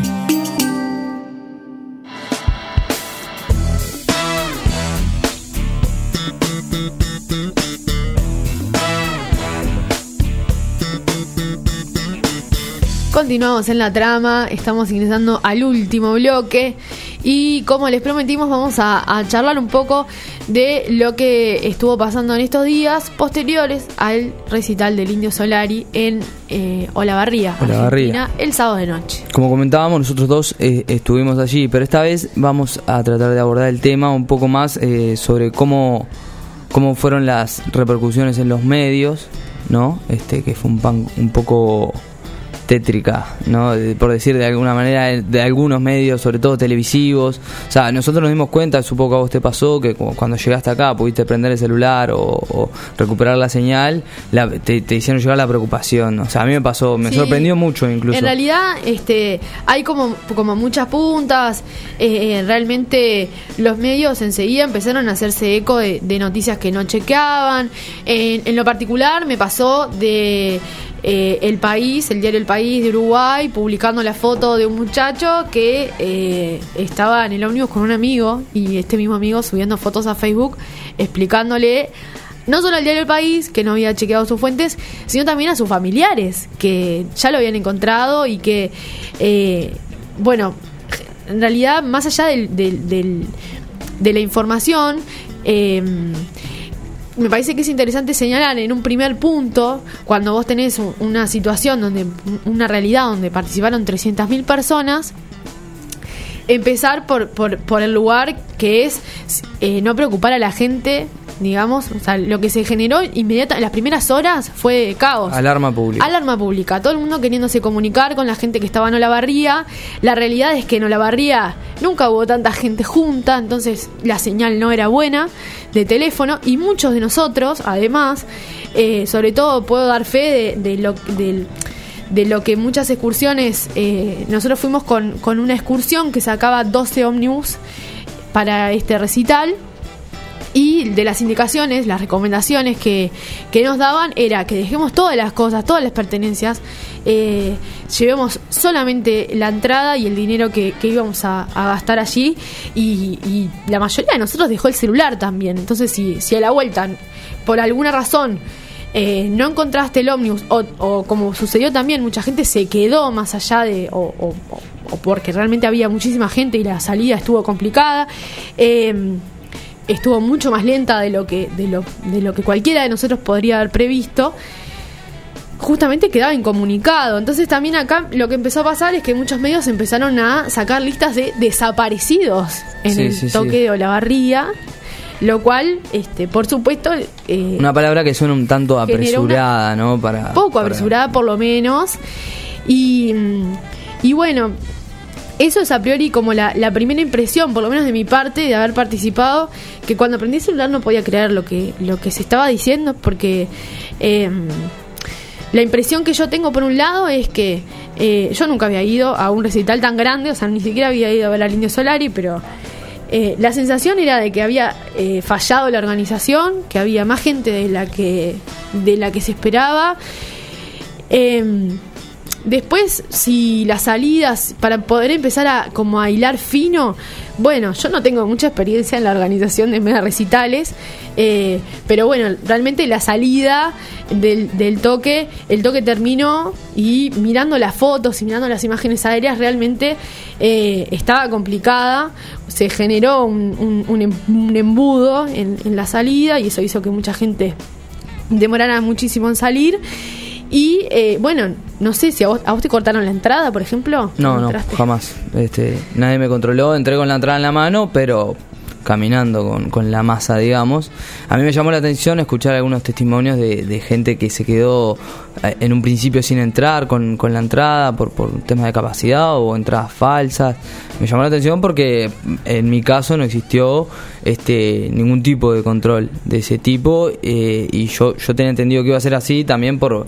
Continuamos en la trama, estamos ingresando al último bloque y como les prometimos vamos a charlar un poco de lo que estuvo pasando en estos días posteriores al recital del Indio Solari en Olavarría, Argentina, el sábado de noche. Como comentábamos, nosotros dos estuvimos allí, pero esta vez vamos a tratar de abordar el tema un poco más sobre cómo fueron las repercusiones en los medios, ¿no? Que fue un poco tétrica, ¿no? Por decir de alguna manera, de algunos medios, sobre todo televisivos. O sea, nosotros nos dimos cuenta, supongo que a vos te pasó, que cuando llegaste acá pudiste prender el celular o recuperar la señal, te hicieron llegar la preocupación. O sea, a mí me pasó, me sorprendió mucho incluso. En realidad, hay como muchas puntas. Realmente los medios enseguida empezaron a hacerse eco de noticias que no chequeaban. En lo particular me pasó de El País, el diario El País de Uruguay, publicando la foto de un muchacho que estaba en el ómnibus con un amigo, y este mismo amigo subiendo fotos a Facebook explicándole no solo al diario El País que no había chequeado sus fuentes, sino también a sus familiares que ya lo habían encontrado y que bueno, en realidad más allá de la información, me parece que es interesante señalar en un primer punto, cuando vos tenés una situación una realidad donde participaron 300.000 personas, empezar por el lugar que es no preocupar a la gente, digamos. O sea, lo que se generó inmediatamente en las primeras horas fue caos. Alarma pública. Todo el mundo queriéndose comunicar con la gente que estaba en Olavarría. La realidad es que en Olavarría nunca hubo tanta gente junta, entonces la señal no era buena de teléfono, y muchos de nosotros, además, sobre todo puedo dar fe de lo que muchas excursiones, nosotros fuimos con una excursión que sacaba 12 ómnibus para este recital, y de las indicaciones, las recomendaciones que nos daban era que dejemos todas las cosas, todas las pertenencias, llevemos solamente la entrada y el dinero que íbamos a gastar allí, y la mayoría de nosotros dejó el celular también. Entonces si a la vuelta por alguna razón no encontraste el ómnibus, o como sucedió también, mucha gente se quedó más allá de, o porque realmente había muchísima gente y la salida estuvo complicada, estuvo mucho más lenta de lo que cualquiera de nosotros podría haber previsto, justamente quedaba incomunicado. Entonces también acá lo que empezó a pasar es que muchos medios empezaron a sacar listas de desaparecidos en el toque de Olavarría, lo cual, por supuesto, una palabra que suena un tanto apresurada, ¿no? Poco apresurada por lo menos. Y bueno, eso es a priori como la primera impresión, por lo menos de mi parte, de haber participado, que cuando aprendí el celular no podía creer lo que se estaba diciendo, porque la impresión que yo tengo por un lado es que yo nunca había ido a un recital tan grande, o sea, ni siquiera había ido a ver al Indio Solari, pero la sensación era de que había fallado la organización, que había más gente de la que se esperaba. Después, si las salidas, para poder empezar a hilar fino, bueno, yo no tengo mucha experiencia en la organización de mega recitales, pero bueno, realmente la salida del toque, el toque terminó y mirando las fotos y mirando las imágenes aéreas realmente estaba complicada, se generó un embudo en la salida y eso hizo que mucha gente demorara muchísimo en salir. Y bueno, no sé si a vos te cortaron la entrada, por ejemplo. No, jamás. Nadie me controló, entré con la entrada en la mano, pero caminando con la masa, digamos. A mí me llamó la atención escuchar algunos testimonios de gente que se quedó en un principio sin entrar con la entrada por temas de capacidad o entradas falsas. Me llamó la atención porque en mi caso no existió ningún tipo de control de ese tipo, y yo tenía entendido que iba a ser así también por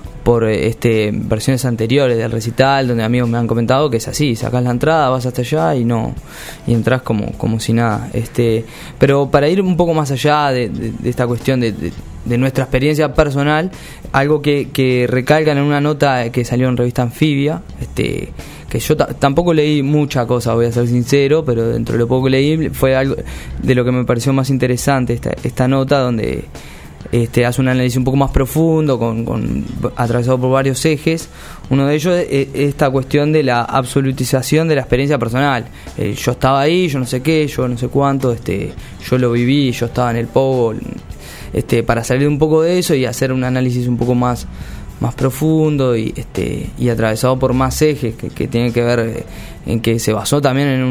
versiones anteriores del recital, donde amigos me han comentado que es así: sacás la entrada, vas hasta allá y entras como si nada. Pero para ir un poco más allá de esta cuestión de nuestra experiencia personal, algo que recalcan en una nota que salió en revista Anfibia, que yo tampoco leí mucha cosa, voy a ser sincero, pero dentro de lo poco que leí fue algo de lo que me pareció más interesante, esta nota donde hace un análisis un poco más profundo, atravesado por varios ejes. Uno de ellos es esta cuestión de la absolutización de la experiencia personal. Yo estaba ahí, yo no sé qué, yo no sé cuánto, yo lo viví, yo estaba en el pogo, para salir un poco de eso y hacer un análisis un poco más profundo y atravesado por más ejes que tiene que ver en que se basó también en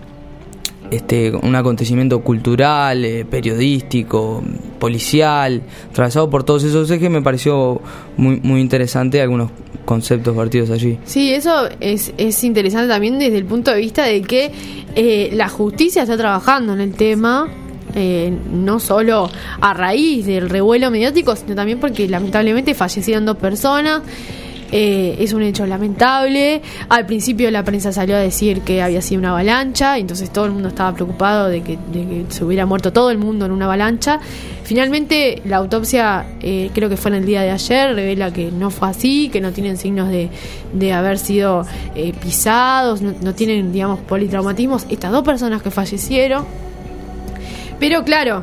un acontecimiento cultural, periodístico, policial, atravesado por todos esos ejes. Me pareció muy, muy interesante algunos conceptos vertidos allí. Sí, eso es interesante también desde el punto de vista de que la justicia está trabajando en el tema, no solo a raíz del revuelo mediático, sino también porque lamentablemente fallecieron 2 personas. Es un hecho lamentable. Al principio la prensa salió a decir que había sido una avalancha, entonces todo el mundo estaba preocupado de que se hubiera muerto todo el mundo en una avalancha. Finalmente la autopsia, creo que fue en el día de ayer, revela que no fue así, que no tienen signos de haber sido pisados, no tienen, digamos, politraumatismos estas 2 personas que fallecieron. Pero claro,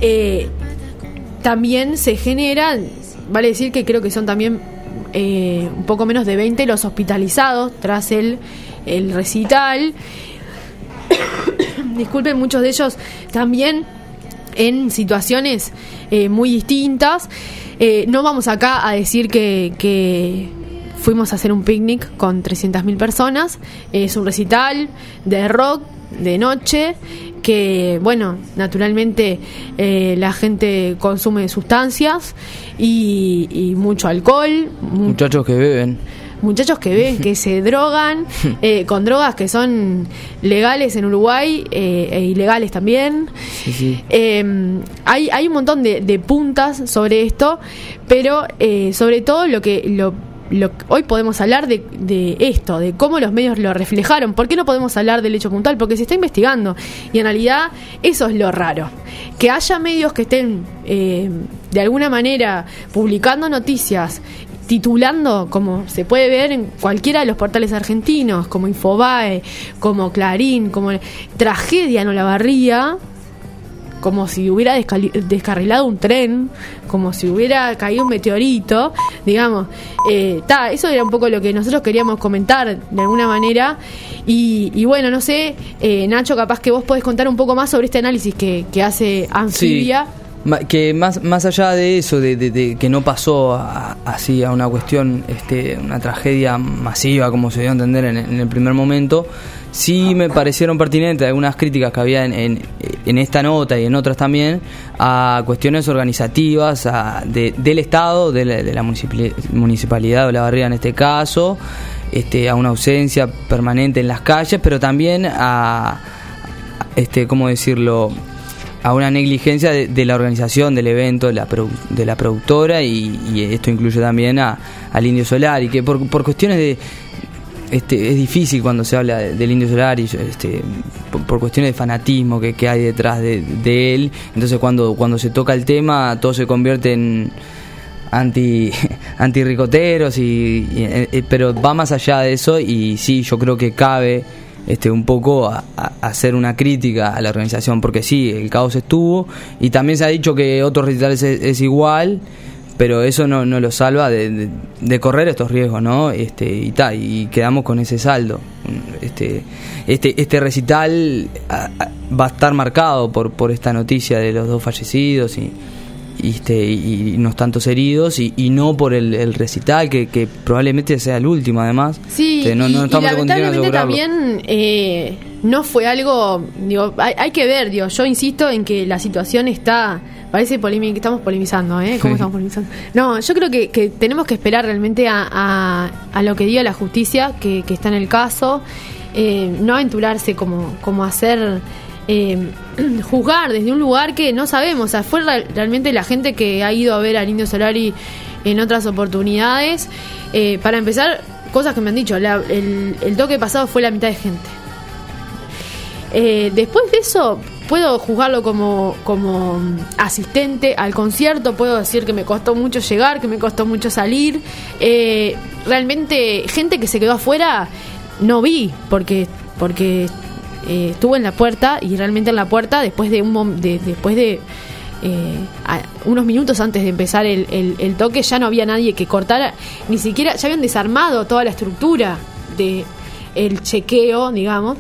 también se generan, vale decir que creo que son también un poco menos de 20 los hospitalizados tras el recital. Disculpen, muchos de ellos también en situaciones muy distintas. No vamos acá a decir que fuimos a hacer un picnic con 300.000 personas. Es un recital de rock de noche que, bueno, naturalmente la gente consume sustancias y mucho alcohol. Muchachos que beben, que se drogan con drogas que son legales en Uruguay e ilegales también. Sí. Hay un montón de puntas sobre esto, pero sobre todo lo que hoy podemos hablar de esto, de cómo los medios lo reflejaron. ¿Por qué no podemos hablar del hecho puntual? Porque se está investigando y en realidad eso es lo raro, que haya medios que estén de alguna manera publicando noticias, titulando, como se puede ver en cualquiera de los portales argentinos, como Infobae, como Clarín, como Tragedia en Olavarría, como si hubiera descarrilado un tren, como si hubiera caído un meteorito, digamos. Eso era un poco lo que nosotros queríamos comentar de alguna manera. Y bueno, no sé, Nacho, capaz que vos podés contar un poco más sobre este análisis que hace Anfibia. Sí. Que más allá de eso, de que no pasó así a una cuestión, una tragedia masiva como se dio a entender en el primer momento, sí me parecieron pertinentes algunas críticas que había en esta nota y en otras también a cuestiones organizativas del Estado, de la municipalidad de Olavarría en este caso, a una ausencia permanente en las calles, pero también a ¿cómo decirlo?, a una negligencia de la organización del evento, de la productora, y esto incluye también al Indio Solari, que por cuestiones de es difícil cuando se habla del Indio Solari, por cuestiones de fanatismo que hay detrás de él. Entonces cuando se toca el tema, todo se convierte en anti-ricoteros, pero va más allá de eso. Y sí, yo creo que cabe un poco a hacer una crítica a la organización, porque sí, el caos estuvo, y también se ha dicho que otros recitales es igual, pero eso no lo salva de correr estos riesgos, ¿no? Y quedamos con ese saldo. Este recital va a estar marcado por esta noticia de los 2 fallecidos y unos tantos heridos, y no por el recital que probablemente sea el último, además. Sí, no y estamos lamentablemente también no fue algo, digo, hay que ver, digo, yo insisto en que la situación parece polémica, que estamos polemizando, ¿Cómo estamos polemizando? No, yo creo que tenemos que esperar realmente a lo que diga la justicia que está en el caso, no aventurarse como hacer juzgar desde un lugar que no sabemos. O sea, fue realmente la gente que ha ido a ver al Indio Solari en otras oportunidades. Para empezar, cosas que me han dicho, el toque pasado fue la mitad de gente. Después de eso, puedo juzgarlo como asistente al concierto, puedo decir que me costó mucho llegar, que me costó mucho salir. Realmente, gente que se quedó afuera no vi, porque estuvo en la puerta, y realmente en la puerta, después de unos minutos antes de empezar el toque, ya no había nadie que cortara, ni siquiera, ya habían desarmado toda la estructura de el chequeo, digamos.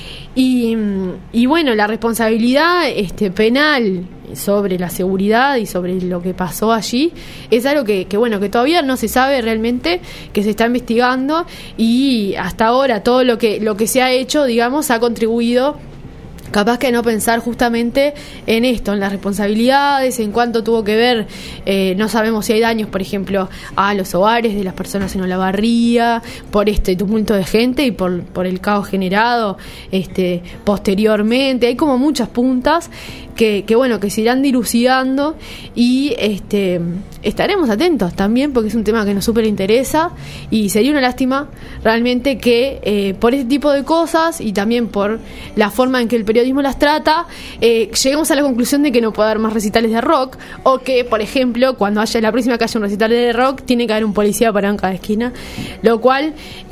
Y bueno, la responsabilidad penal sobre la seguridad y sobre lo que pasó allí es algo que todavía no se sabe realmente, que se está investigando, y hasta ahora todo lo que se ha hecho, digamos, ha contribuido capaz que no pensar justamente en esto, en las responsabilidades, en cuánto tuvo que ver. No sabemos si hay daños, por ejemplo, a los hogares de las personas en Olavarría por este tumulto de gente y por el caos generado posteriormente. Hay como muchas puntas que se irán dilucidando, y estaremos atentos también, porque es un tema que nos súper interesa, y sería una lástima realmente que por este tipo de cosas, y también por la forma en que el periodismo las trata, lleguemos a la conclusión de que no puede haber más recitales de rock, o que, por ejemplo, cuando haya la próxima que haya un recital de rock, tiene que haber un policía parado en cada esquina, lo cual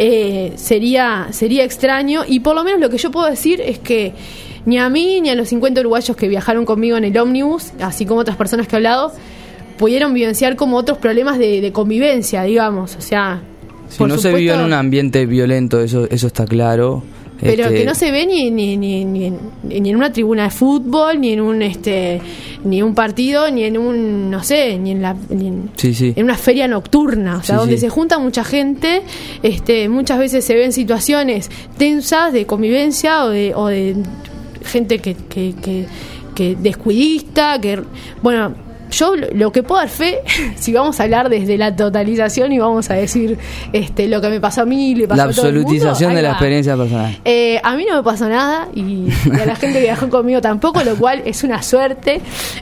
sería extraño. Y por lo menos lo que yo puedo decir es que ni a mí ni a los 50 uruguayos que viajaron conmigo en el ómnibus, así como otras personas que he hablado, pudieron vivenciar como otros problemas de convivencia, digamos. O sea, si no se vivió en un ambiente violento, eso está claro. Pero que no se ve ni en una tribuna de fútbol, ni en un partido, ni en un, no sé, ni en una feria nocturna, o sea, donde se junta mucha gente. Muchas veces se ven situaciones tensas de convivencia o de gente que descuidista, yo lo que puedo dar fe, si vamos a hablar desde la totalización y vamos a decir lo que me pasó a mí, le pasó a todo el mundo, la absolutización de la experiencia personal. A mí no me pasó nada, y a la gente que viajó conmigo tampoco, lo cual es una suerte.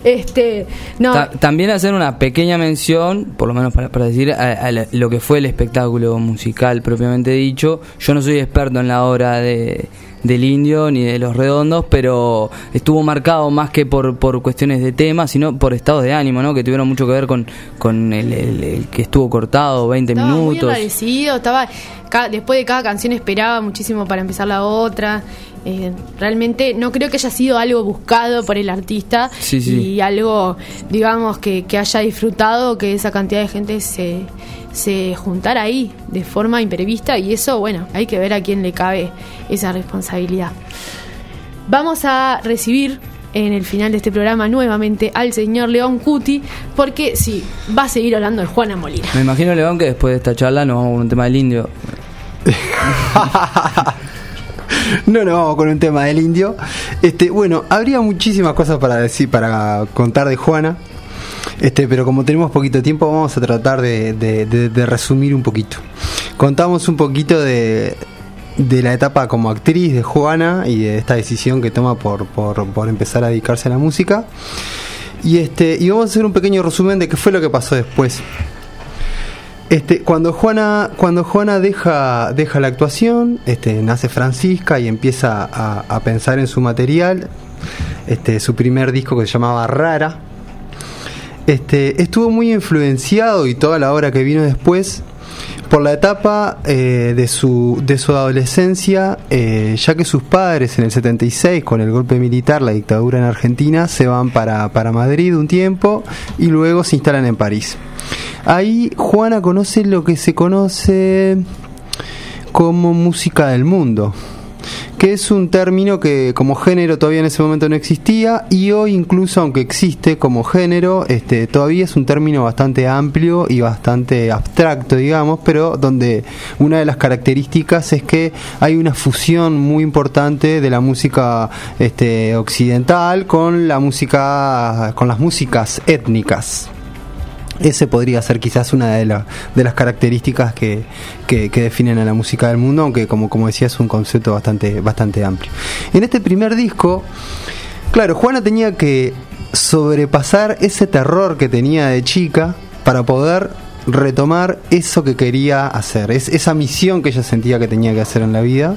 También hacer una pequeña mención, por lo menos para decir, a lo que fue el espectáculo musical propiamente dicho. Yo no soy experto en la obra del Indio ni de Los Redondos, pero estuvo marcado más que por cuestiones de tema, sino por estados de ánimo, ¿no? Que tuvieron mucho que ver con el que estuvo cortado 20 estaba minutos. Muy agradecido, después de cada canción esperaba muchísimo para empezar la otra, Realmente no creo que haya sido algo buscado por el artista Sí. y algo, digamos, que haya disfrutado que esa cantidad de gente se juntara ahí de forma imprevista, y eso, bueno, hay que ver a quién le cabe esa responsabilidad. Vamos a recibir en el final de este programa nuevamente al señor León Cuti, porque sí, va a seguir hablando de Juana Molina. Me imagino, León, que después de esta charla nos vamos con un tema del indio. No, vamos con un tema del indio. Bueno, habría muchísimas cosas para decir, para contar de Juana. Pero como tenemos poquito tiempo, vamos a tratar de resumir un poquito. Contamos un poquito de la etapa como actriz de Juana y de esta decisión que toma por empezar a dedicarse a la música. Y vamos a hacer un pequeño resumen de qué fue lo que pasó después. Cuando Juana deja la actuación, nace Francisca y empieza a pensar en su material. Su primer disco, que se llamaba Rara, estuvo muy influenciado, y toda la obra que vino después, por la etapa de su adolescencia, ya que sus padres en el 76, con el golpe militar, la dictadura en Argentina, se van para Madrid un tiempo y luego se instalan en París. Ahí Juana conoce lo que se conoce como música del mundo, que es un término que como género todavía en ese momento no existía, y hoy incluso, aunque existe como género, todavía es un término bastante amplio y bastante abstracto, digamos, pero donde una de las características es que hay una fusión muy importante de la música occidental con las músicas étnicas. Ese podría ser quizás una de las características que definen a la música del mundo, aunque como decía, es un concepto bastante amplio. En este primer disco, claro, Juana tenía que sobrepasar ese terror que tenía de chica para poder retomar eso que quería hacer, esa misión que ella sentía que tenía que hacer en la vida.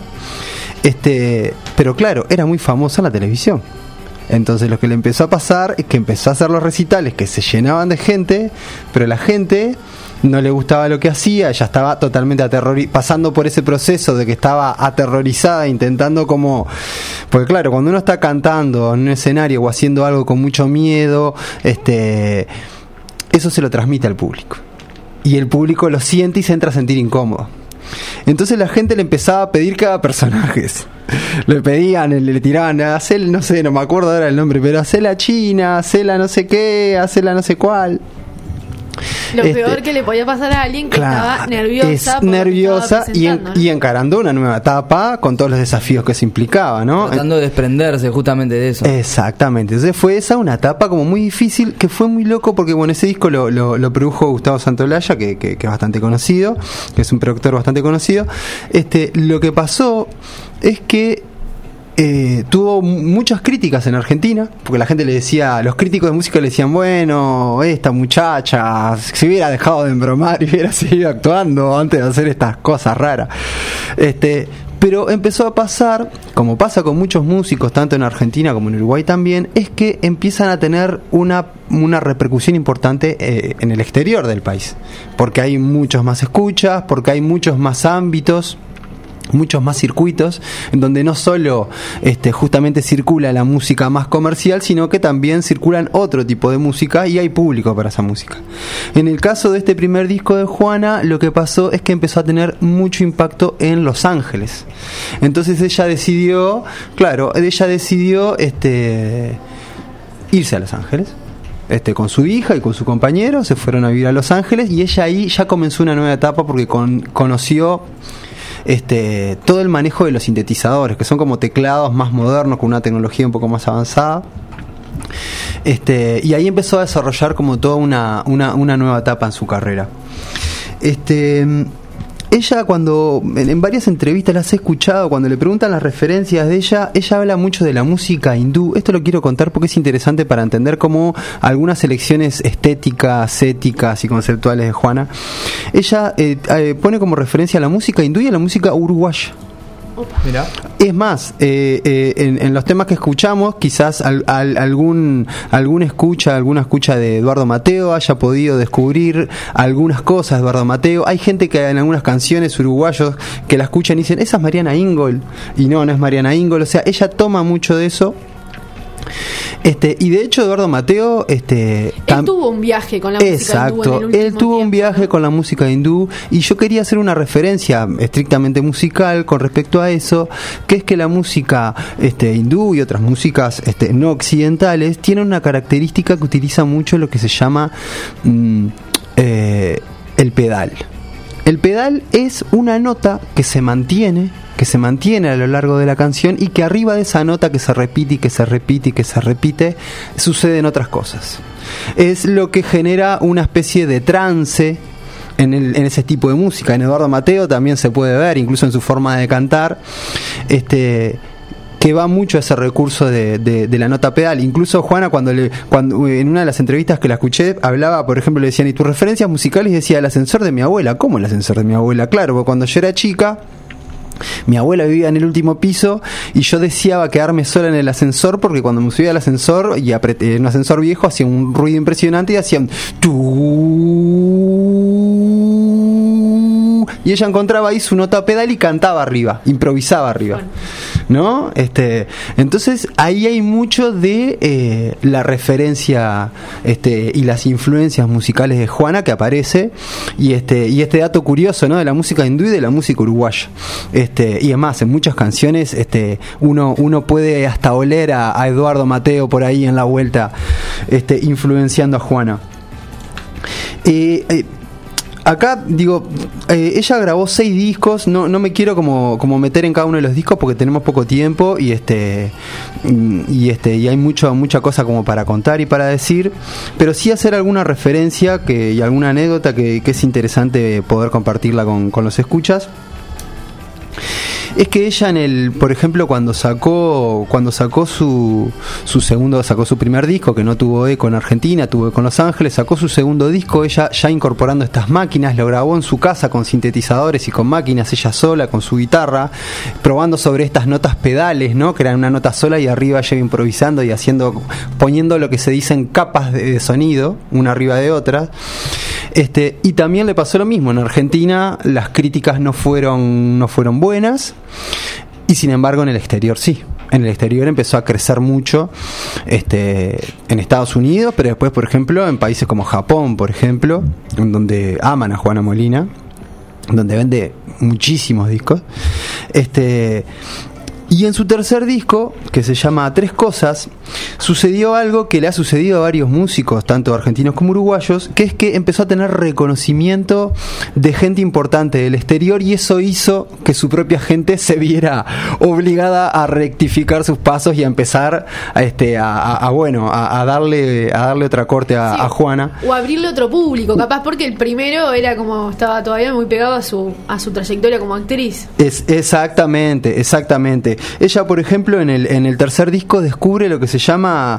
Pero claro, era muy famosa en la televisión. Entonces lo que le empezó a pasar es que empezó a hacer los recitales que se llenaban de gente, pero la gente no le gustaba lo que hacía. Ella estaba totalmente pasando por ese proceso de que estaba aterrorizada, intentando porque claro, cuando uno está cantando en un escenario o haciendo algo con mucho miedo, eso se lo transmite al público, y el público lo siente y se entra a sentir incómodo. Entonces la gente le empezaba a pedir que haga personajes. Le pedían, le tiraban, hacer, no sé, no me acuerdo ahora el nombre, pero hacer la china, hacer la no sé qué, hacer la no sé cuál. Lo peor que le podía pasar a alguien que estaba nerviosa y encarando una nueva etapa con todos los desafíos que se implicaba, ¿no? Tratando de desprenderse justamente de eso. Exactamente. Entonces fue esa una etapa como muy difícil, que fue muy loco, porque bueno, ese disco lo produjo Gustavo Santaolalla, que es bastante conocido, que es un productor bastante conocido. Lo que pasó es que tuvo muchas críticas en Argentina, porque la gente le decía, los críticos de música le decían, bueno, esta muchacha se hubiera dejado de embromar y hubiera seguido actuando antes de hacer estas cosas raras. Pero empezó a pasar, como pasa con muchos músicos, tanto en Argentina como en Uruguay también, es que empiezan a tener una repercusión importante en el exterior del país, porque hay muchos más escuchas, porque hay muchos más ámbitos, muchos más circuitos, en donde no solo justamente circula la música más comercial, sino que también circulan otro tipo de música y hay público para esa música. En el caso de este primer disco de Juana, lo que pasó es que empezó a tener mucho impacto en Los Ángeles. Entonces ella decidió irse a Los Ángeles. Con su hija y con su compañero se fueron a vivir a Los Ángeles, y ella ahí ya comenzó una nueva etapa, porque conoció todo el manejo de los sintetizadores, que son como teclados más modernos con una tecnología un poco más avanzada. Y ahí empezó a desarrollar como toda una nueva etapa en su carrera. Ella, cuando en varias entrevistas las he escuchado, cuando le preguntan las referencias de ella habla mucho de la música hindú. Esto lo quiero contar porque es interesante para entender cómo algunas elecciones estéticas, éticas y conceptuales de Juana, ella pone como referencia a la música hindú y a la música uruguaya. Mirá. Es más, en los temas que escuchamos, quizás alguna escucha de Eduardo Mateo haya podido descubrir algunas cosas de Eduardo Mateo. Hay gente que en algunas canciones uruguayos que la escuchan y dicen, esa es Mariana Ingol, y no es Mariana Ingol. O sea, ella toma mucho de eso. Y de hecho Eduardo Mateo él tuvo un viaje con la música hindú en el último él tuvo un viaje, ¿no?, con la música hindú, y yo quería hacer una referencia estrictamente musical con respecto a eso, que es que la música hindú y otras músicas no occidentales tienen una característica que utiliza mucho lo que se llama el pedal. El pedal es una nota que se mantiene a lo largo de la canción, y que arriba de esa nota que se repite y que se repite y que se repite suceden otras cosas. Es lo que genera una especie de trance en ese tipo de música. En Eduardo Mateo también se puede ver, incluso en su forma de cantar, que va mucho a ese recurso de la nota pedal. Incluso Juana, cuando en una de las entrevistas que la escuché, hablaba, por ejemplo, le decían, ¿y tus referencias musicales? Y decía, el ascensor de mi abuela. ¿Cómo el ascensor de mi abuela? Claro, porque cuando yo era chica, mi abuela vivía en el último piso y yo deseaba quedarme sola en el ascensor, porque cuando me subía al ascensor, y apreté un ascensor viejo, hacía un ruido impresionante y hacían y ella encontraba ahí su nota pedal y cantaba arriba, improvisaba arriba, ¿no? Entonces ahí hay mucho de la referencia y las influencias musicales de Juana que aparece, y este dato curioso, ¿no?, de la música hindú y de la música uruguaya. Y además en muchas canciones uno puede hasta oler a Eduardo Mateo por ahí en la vuelta, influenciando a Juana. Acá digo, ella grabó 6 discos. No me quiero como meter en cada uno de los discos porque tenemos poco tiempo, y hay mucha cosa como para contar y para decir, pero sí hacer alguna referencia y alguna anécdota que es interesante poder compartirla con los escuchas. Es que ella por ejemplo, cuando sacó su primer disco, que no tuvo eco en Argentina, tuvo eco en Los Ángeles, sacó su segundo disco, ella ya incorporando estas máquinas, lo grabó en su casa con sintetizadores y con máquinas, ella sola, con su guitarra, probando sobre estas notas pedales, ¿no?, que eran una nota sola, y arriba ella improvisando y poniendo lo que se dicen capas de sonido, una arriba de otra. Y también le pasó lo mismo. En Argentina las críticas no fueron buenas, y sin embargo en el exterior sí. En el exterior empezó a crecer mucho, en Estados Unidos, pero después, por ejemplo, en países como Japón, por ejemplo, en donde aman a Juana Molina, donde vende muchísimos discos. Y en su tercer disco, que se llama Tres Cosas, sucedió algo que le ha sucedido a varios músicos, tanto argentinos como uruguayos, que es que empezó a tener reconocimiento de gente importante del exterior, y eso hizo que su propia gente se viera obligada a rectificar sus pasos y a empezar a darle otra corte a Juana. O abrirle otro público, capaz, porque el primero era como, estaba todavía muy pegado a su trayectoria como actriz. Exactamente. Ella, por ejemplo, en el tercer disco descubre lo que se llama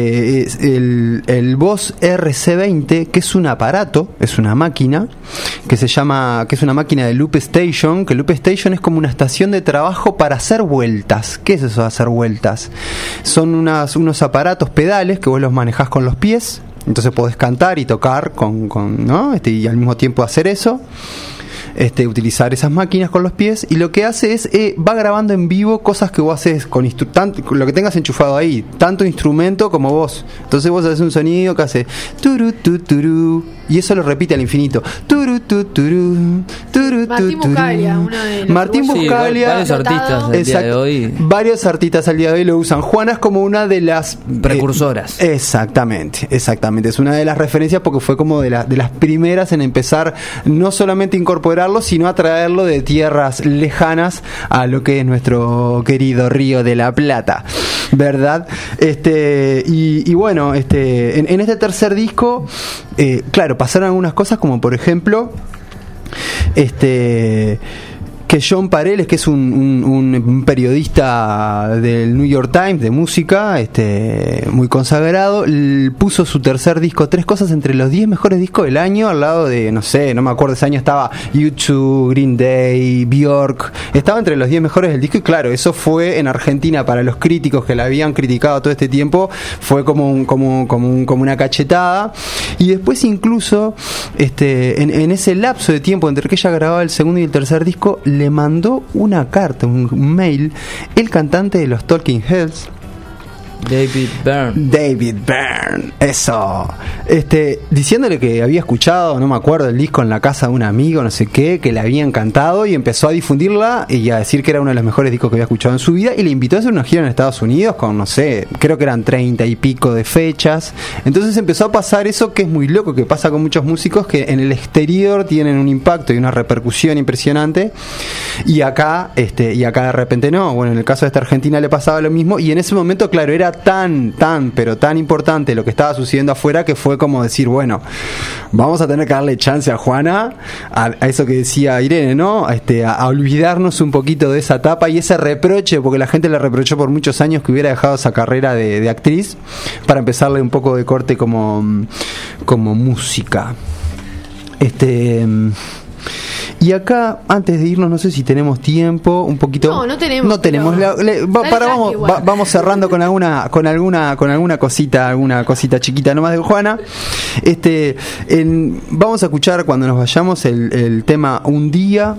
el Boss RC20, que es un aparato, es una máquina que es una máquina de Loop Station, que Loop Station es como una estación de trabajo para hacer vueltas. ¿Qué es eso de hacer vueltas? Son unos aparatos pedales que vos los manejás con los pies, entonces podés cantar y tocar ¿no? Y al mismo tiempo hacer eso. Utilizar esas máquinas con los pies, y lo que hace es va grabando en vivo cosas que vos haces con lo que tengas enchufado ahí, tanto instrumento como vos. Entonces vos haces un sonido que hace turu tu turu, y eso lo repite al infinito. Turu tu turu, turu Martín Buscaglia, uno de los Martín Buscaglia, varios artistas al día de hoy. Varios artistas al día de hoy lo usan. Juana es como una de las precursoras. Exactamente. Es una de las referencias, porque fue como de las primeras en empezar no solamente a incorporar, sino a traerlo de tierras lejanas a lo que es nuestro querido Río de la Plata, ¿verdad? Y bueno, en este tercer disco, claro, pasaron algunas cosas, como por ejemplo, que John Pareles, que es un periodista del New York Times de música, muy consagrado, puso su tercer disco, Tres Cosas, entre los 10 mejores discos del año, al lado de, no sé, no me acuerdo, ese año estaba U2, Green Day, Björk, estaba entre los 10 mejores del disco, y claro, eso fue en Argentina para los críticos que la habían criticado todo este tiempo, fue como una cachetada. Y después incluso en ese lapso de tiempo entre que ella grababa el segundo y el tercer disco, le mandó una carta, un mail, el cantante de los Talking Heads, David Byrne, eso, diciéndole que había escuchado, no me acuerdo, el disco en la casa de un amigo, no sé qué, que le había encantado, y empezó a difundirla y a decir que era uno de los mejores discos que había escuchado en su vida, y le invitó a hacer una gira en Estados Unidos con, no sé, creo que eran 30 y pico de fechas. Entonces empezó a pasar eso que es muy loco, que pasa con muchos músicos, que en el exterior tienen un impacto y una repercusión impresionante, y acá de repente no. Bueno, en el caso de esta argentina le pasaba lo mismo, y en ese momento, claro, era pero tan importante lo que estaba sucediendo afuera, que fue como decir, bueno, vamos a tener que darle chance a Juana, a eso que decía Irene, ¿no? A olvidarnos un poquito de esa etapa y ese reproche, porque la gente le reprochó por muchos años que hubiera dejado esa carrera de actriz, para empezarle un poco de corte como música. Y acá, antes de irnos, no sé si tenemos tiempo, un poquito. No tenemos. No tenemos. Vamos cerrando con alguna cosita chiquita nomás de Juana. Vamos a escuchar cuando nos vayamos el tema Un Día,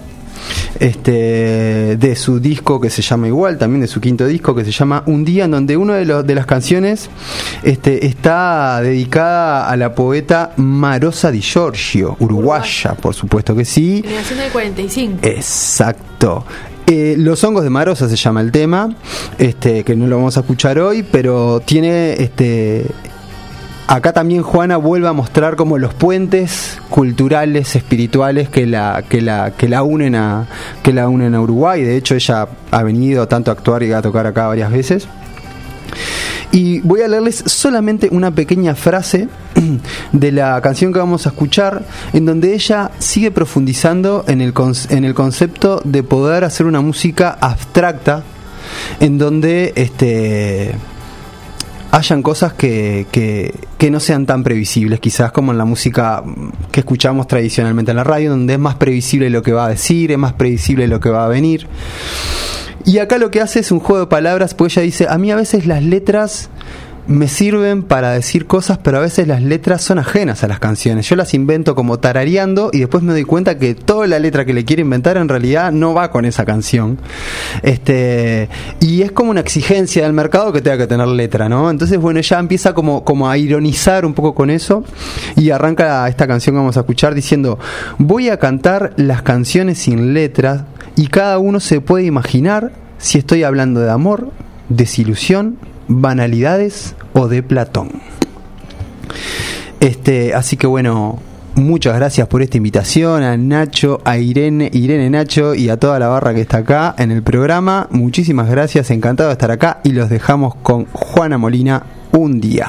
de su disco que se llama igual, también de su quinto disco que se llama Un Día, en donde una de las canciones está dedicada a la poeta Marosa Di Giorgio, uruguaya, por supuesto que sí. Generación del 45. Exacto. Los hongos de Marosa se llama el tema, que no lo vamos a escuchar hoy, pero tiene acá también Juana vuelve a mostrar como los puentes culturales, espirituales que la unen a Uruguay. De hecho, ella ha venido tanto a actuar y a tocar acá varias veces. Y voy a leerles solamente una pequeña frase de la canción que vamos a escuchar, en donde ella sigue profundizando en el concepto de poder hacer una música abstracta, en donde hayan cosas que no sean tan previsibles, quizás como en la música que escuchamos tradicionalmente en la radio, donde es más previsible lo que va a decir, es más previsible lo que va a venir. Y acá lo que hace es un juego de palabras, porque ella dice, a mí a veces las letras me sirven para decir cosas, pero a veces las letras son ajenas a las canciones. Yo las invento como tarareando y después me doy cuenta que toda la letra que le quiero inventar en realidad no va con esa canción. Y es como una exigencia del mercado que tenga que tener letra, ¿no? Entonces, bueno, ella empieza como a ironizar un poco con eso y arranca esta canción que vamos a escuchar diciendo: voy a cantar las canciones sin letras y cada uno se puede imaginar si estoy hablando de amor, desilusión, banalidades o de Platón. Así que bueno, muchas gracias por esta invitación a Nacho, a Irene, Nacho y a toda la barra que está acá en el programa. Muchísimas gracias, encantado de estar acá y los dejamos con Juana Molina, Un Día.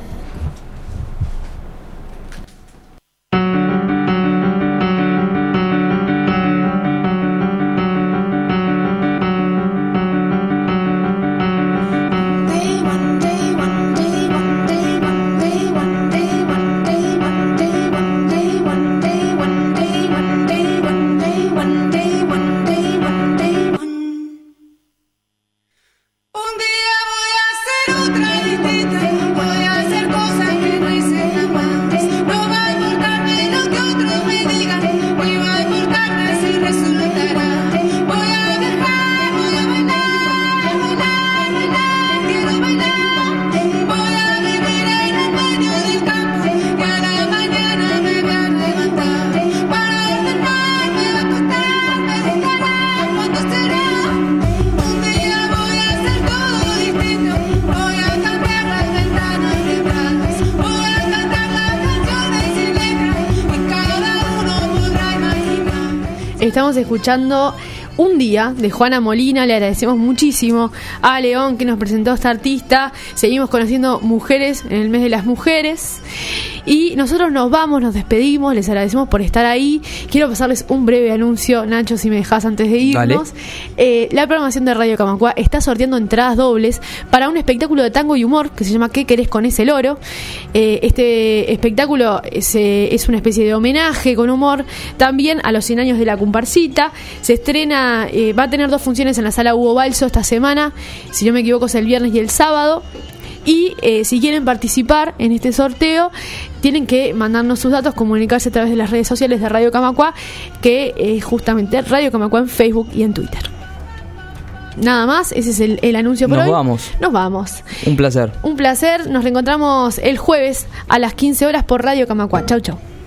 Estamos escuchando Un Día de Juana Molina. Le agradecemos muchísimo a León que nos presentó a esta artista. Seguimos conociendo mujeres en el mes de las mujeres Y nosotros nos vamos, nos despedimos, les agradecemos por estar ahí. Quiero pasarles un breve anuncio, Nacho, si me dejas antes de irnos. La programación de Radio Camacua está sorteando entradas dobles para un espectáculo de tango y humor que se llama ¿Qué querés con ese loro? Este espectáculo es una especie de homenaje con humor también a los 100 años de la comparsita. Se estrena, va a tener 2 funciones en la sala Hugo Balso esta semana, si no me equivoco es el viernes y el sábado. Y si quieren participar en este sorteo, tienen que mandarnos sus datos, comunicarse a través de las redes sociales de Radio Camacua, que es justamente Radio Camacua en Facebook y en Twitter. Nada más, ese es el anuncio por hoy. Nos vamos. Un placer. Un placer. Nos reencontramos el jueves a las 15 horas por Radio Camacua. Chau, chau.